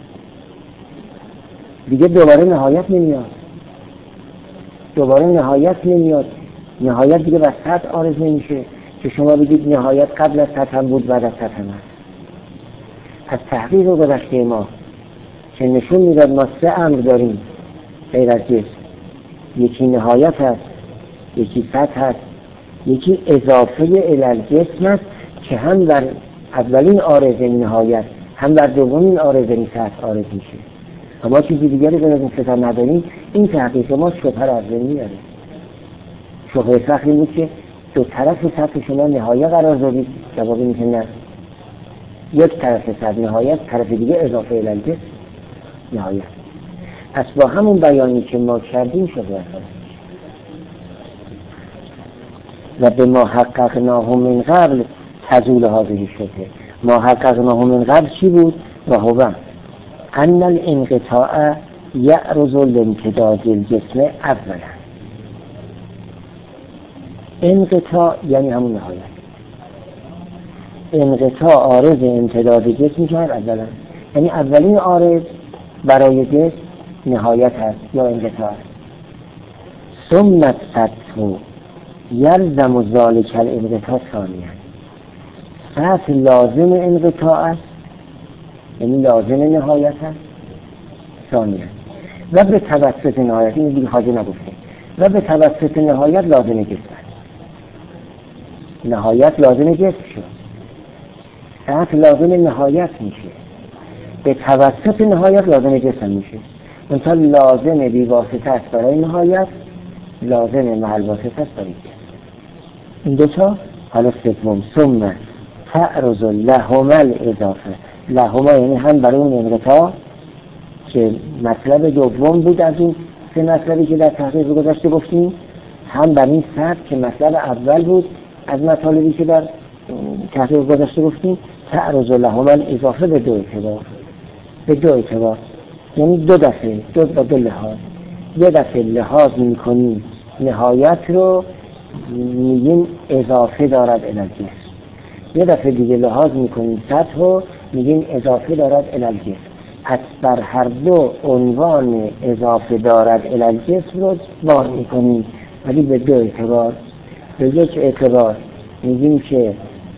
دیگه دوباره نهایت نمیاد، دوباره نهایت نمیاد، نهایت دیگه بر سطح عارض نمیشه که شما بگید نهایت قبل از سطح هم بود بعد از سطح هم هست. از تحقیق گذشته ما که نشون میداد ما سه امر داریم غیر از جسم، یکی نهایت هست، یکی سطح هست، یکی اضافه الالجسم است که هم بر اولین عارضه نهایت هم بر دومین عارضه سطح عارض میشه. اما چیزی دیگری غیر از این سطح نداریم. این تحقیق ما شبهه را از بین میاره. شبهه سخت این بود که دو طرف سطح شما نهایت قرار دادید، جوابی میشه نه، یک طرف سطح نهایت، طرف دیگه اضافه الالجسم نهایت. پس با همون بیانی که ما کردیم شبهه و به ما حققناه من قبل تزول هذه شبهه. ما حققناه من قبل چی بود؟ و هو ان الانقطاع یعرض لامتداد الجسم اولا. انقطاع یعنی همون نهایت. انقطاع عارض امتداد جسم کرد اولا، یعنی اولین عارض برای جسم نهایت هست یا انقطاع است. ثم السطح یلزم ذلک الانقطاع ثانیا. سطح لازم انقطاع است، یعنی لازم نهایت است ثانیا، و به توسط نهایت، این دیگه حاجه نگفته، و به توسط نهایت لازم جسم است. نهایت لازم جسم شد، سطح لازم نهایت میشه، به توسط نهایت لازم جسم میشه. منتها لازم بی واسطه است برای نهایت، لازم محل واسطه است برای جسم. این دوتا حالا سوم ثم تعرض لهما الاضافه. لهما یعنی هم برای اون انقطاع که مطلب دوم بود از این سه مطلبی که در تحقیق گذشته گفتیم، هم برای این سطح که مطلب اول بود از مطالبی که در تحقیق گذشته گفتیم. تعرض لهما الاضافه به دو اعتبار، به دو اعتبار یعنی دو دفعه، دو با دو لحاظ. یه دفعه لحاظ میکنیم نهایت رو میگیم اضافه دارد الالجسم، یه دفعه دیگه لحاظ میکنیم سطح رو میگیم اضافه دارد الالجسم. پس بر هر دو عنوان اضافه دارد الالجسم رو بار میکنیم، ولی به دو اعتبار. به یک اعتبار میگیم که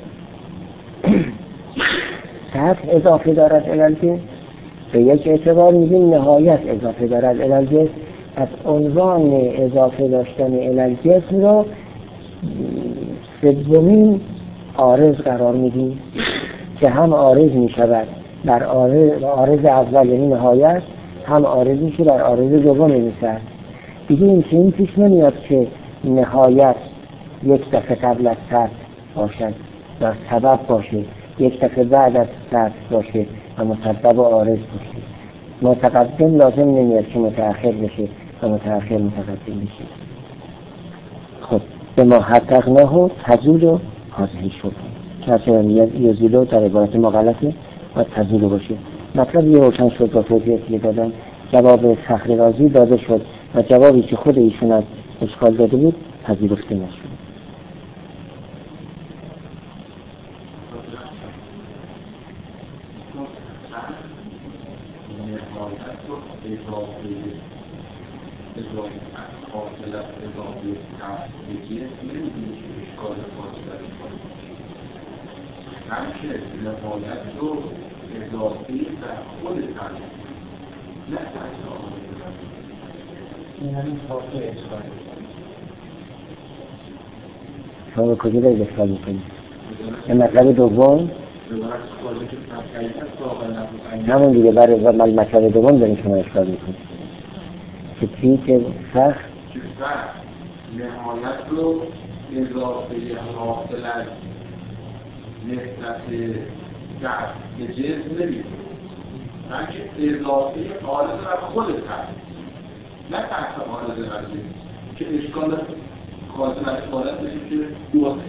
سطح اضافه دارد الالجسم، به یک اعتبار میگیم نهایت اضافه دارد الالجسم. از عنوان اضافه داشتن الالجسم رو سومین عارض قرار میدیم که هم عارض میشود بر عارض, عارض اول یعنی نهایت، هم عارض میشه بر عارض دوم میشه. دیگه این که این پیش نمیاد که نهایت یک دفعه قبل از سطح باشد، و سبب باشه، یک دفعه بعد از سطح باشه و مسبب و عارض باشه. متقدم لازم نمیاد که متأخر بشه و متأخر متقدم بشه. خب به ما حققناه تزول و حاضری شد کسی یزیلو در عبارت ما غلطه و تزول باشه. مطلب یه روشن شد با توضیحی که دادم. جواب فخر رازی داده شد و جوابی که خود ایشون از اشکال داده بود پذیرفته نشد. همچه نهایت رو اضافی در خود تنید نه تنید این همین خاطر اشکال شما به کجا دارید اشکال میکنید؟ این مطلب دوم همون دیگه برای مطلب دوم داریم شما اشکال میکنید که چی که سخت که سخت نهایت رو اضافه حاصل از نسبت دست به جسم نمیده بلکه اضافه عارض بر خود هست نه تحت عارض بر جسم که اشکال خاص بر عبارت بشه که دوست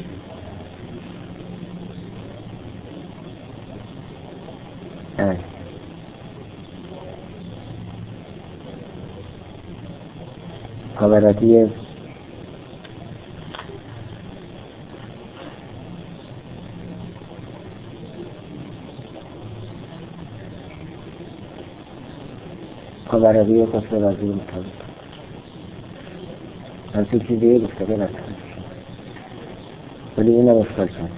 خبراتی خبراتی قصد رازی مطابق همچون چیزی گفته که نتونست ولی این هم اشکال شد.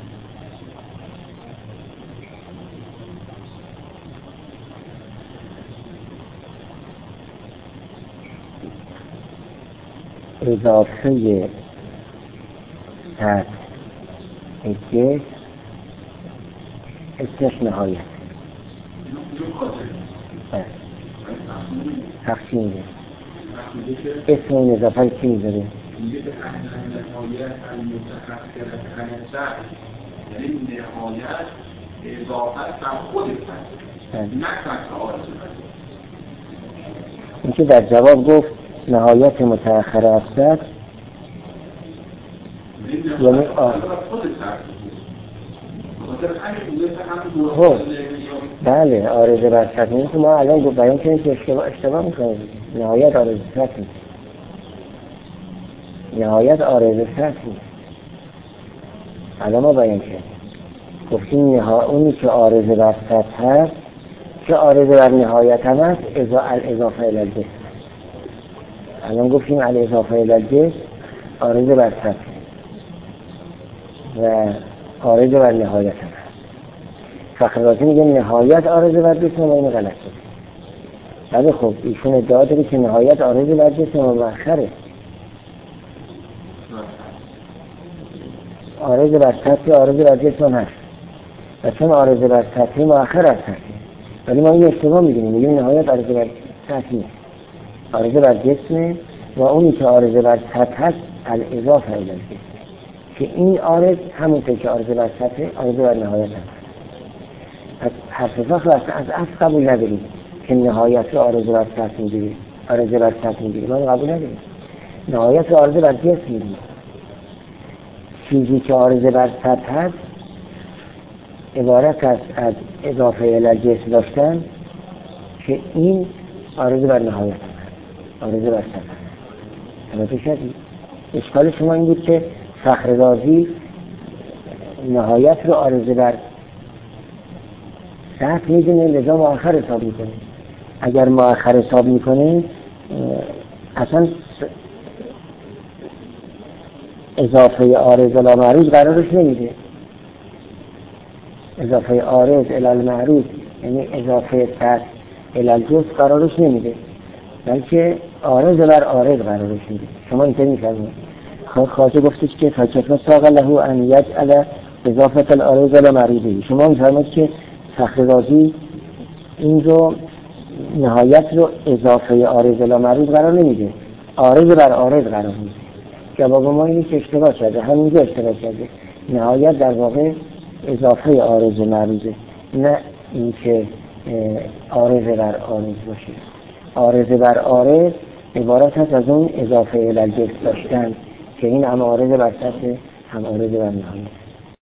اضافه سطح جسم اسمش نهایت تقسیم ده اسم این اضافه چی میذاره؟ میگه به نهایت المتخصص خنسر یعنی نهایت اضافت در خود هست نه تحت عارض این که در جواب گفت نهایت متأخر افتاد یعنی آن خب بله عارضه بر سطح که ما الان بیان کنیم که اشتباه اشتباه میکنیم. نهایت عارضه سطح نهایت عارضه سطح الان ما بیان کنیم گفتیم نها... اونی که عارضه بر سطح هست که عارضه بر نهایت هم هست اضافه الالجسم. الان گفتیم الاضافه الالجسم عارضه بر سطح و عارضه بر نهایت هم هست. فخر رازی میگه نهایت عارضه بر جسم و این غلط شد. ولی خب ایشون ادعا داره که نهایت عارضه بر جسم و مؤخره. عارضه بر سطح عارضه بر جسم هست و چون عارضه بر سطح مؤخر از سطح ولی ما این اشتباه میگیم میگیم نهایت عارضه بر سطح نیست عارضه بر جسم و اونی که عارضه بر سطح هست الاضافه الالجسم که این عارض همونطور که عارضه بر سطح عارضه بر نهایت هست. از حرف فخر از اصل قبول نداریم که نهایت رو عارضه بر سطح میگیریم عارضه بر سطح میگیریم ما قبول نداریم. نهایت رو عارضه بر جسم میگیریم. چیزی که عارضه بر سطح هست عبارت است از اضافه الالجسم داشتن که این عارضه بر نهایت هست عارضه بر سطح توجه شدید؟ اشکال شما این بود که فخر رازی نهایت رو عارضه بر سطح میدونه لذا مؤخر حساب میکنه. اگر مؤخر حساب میکنه اصلا اضافه عارض الی معروض قرارش نمیده. اضافه عارض الی المعروض یعنی اضافه سطح الی الجسم قرارش نمیده بلکه عارض بر عارض قرارش میده. شما اینطور میفهمید. خواجه گفتش که فکر ساق له ان یجعل اضافه العارض الی معروضه. شما میفهمید که فخر رازی این رو نهایت رو اضافه عارض الی معروض قرار نمیده عارض بر عارض قرار میده. جواب ما اینه که اشتباه کرده همینجا اشتباه کرده نهایت در واقع اضافه عارض معروضه، نه اینکه عارض بر عارض باشه. عارض بر عارض عبارت هست از اون اضافه الی الجنس داشتن که این هم عارض بر سطح هم عارض بر نهایت.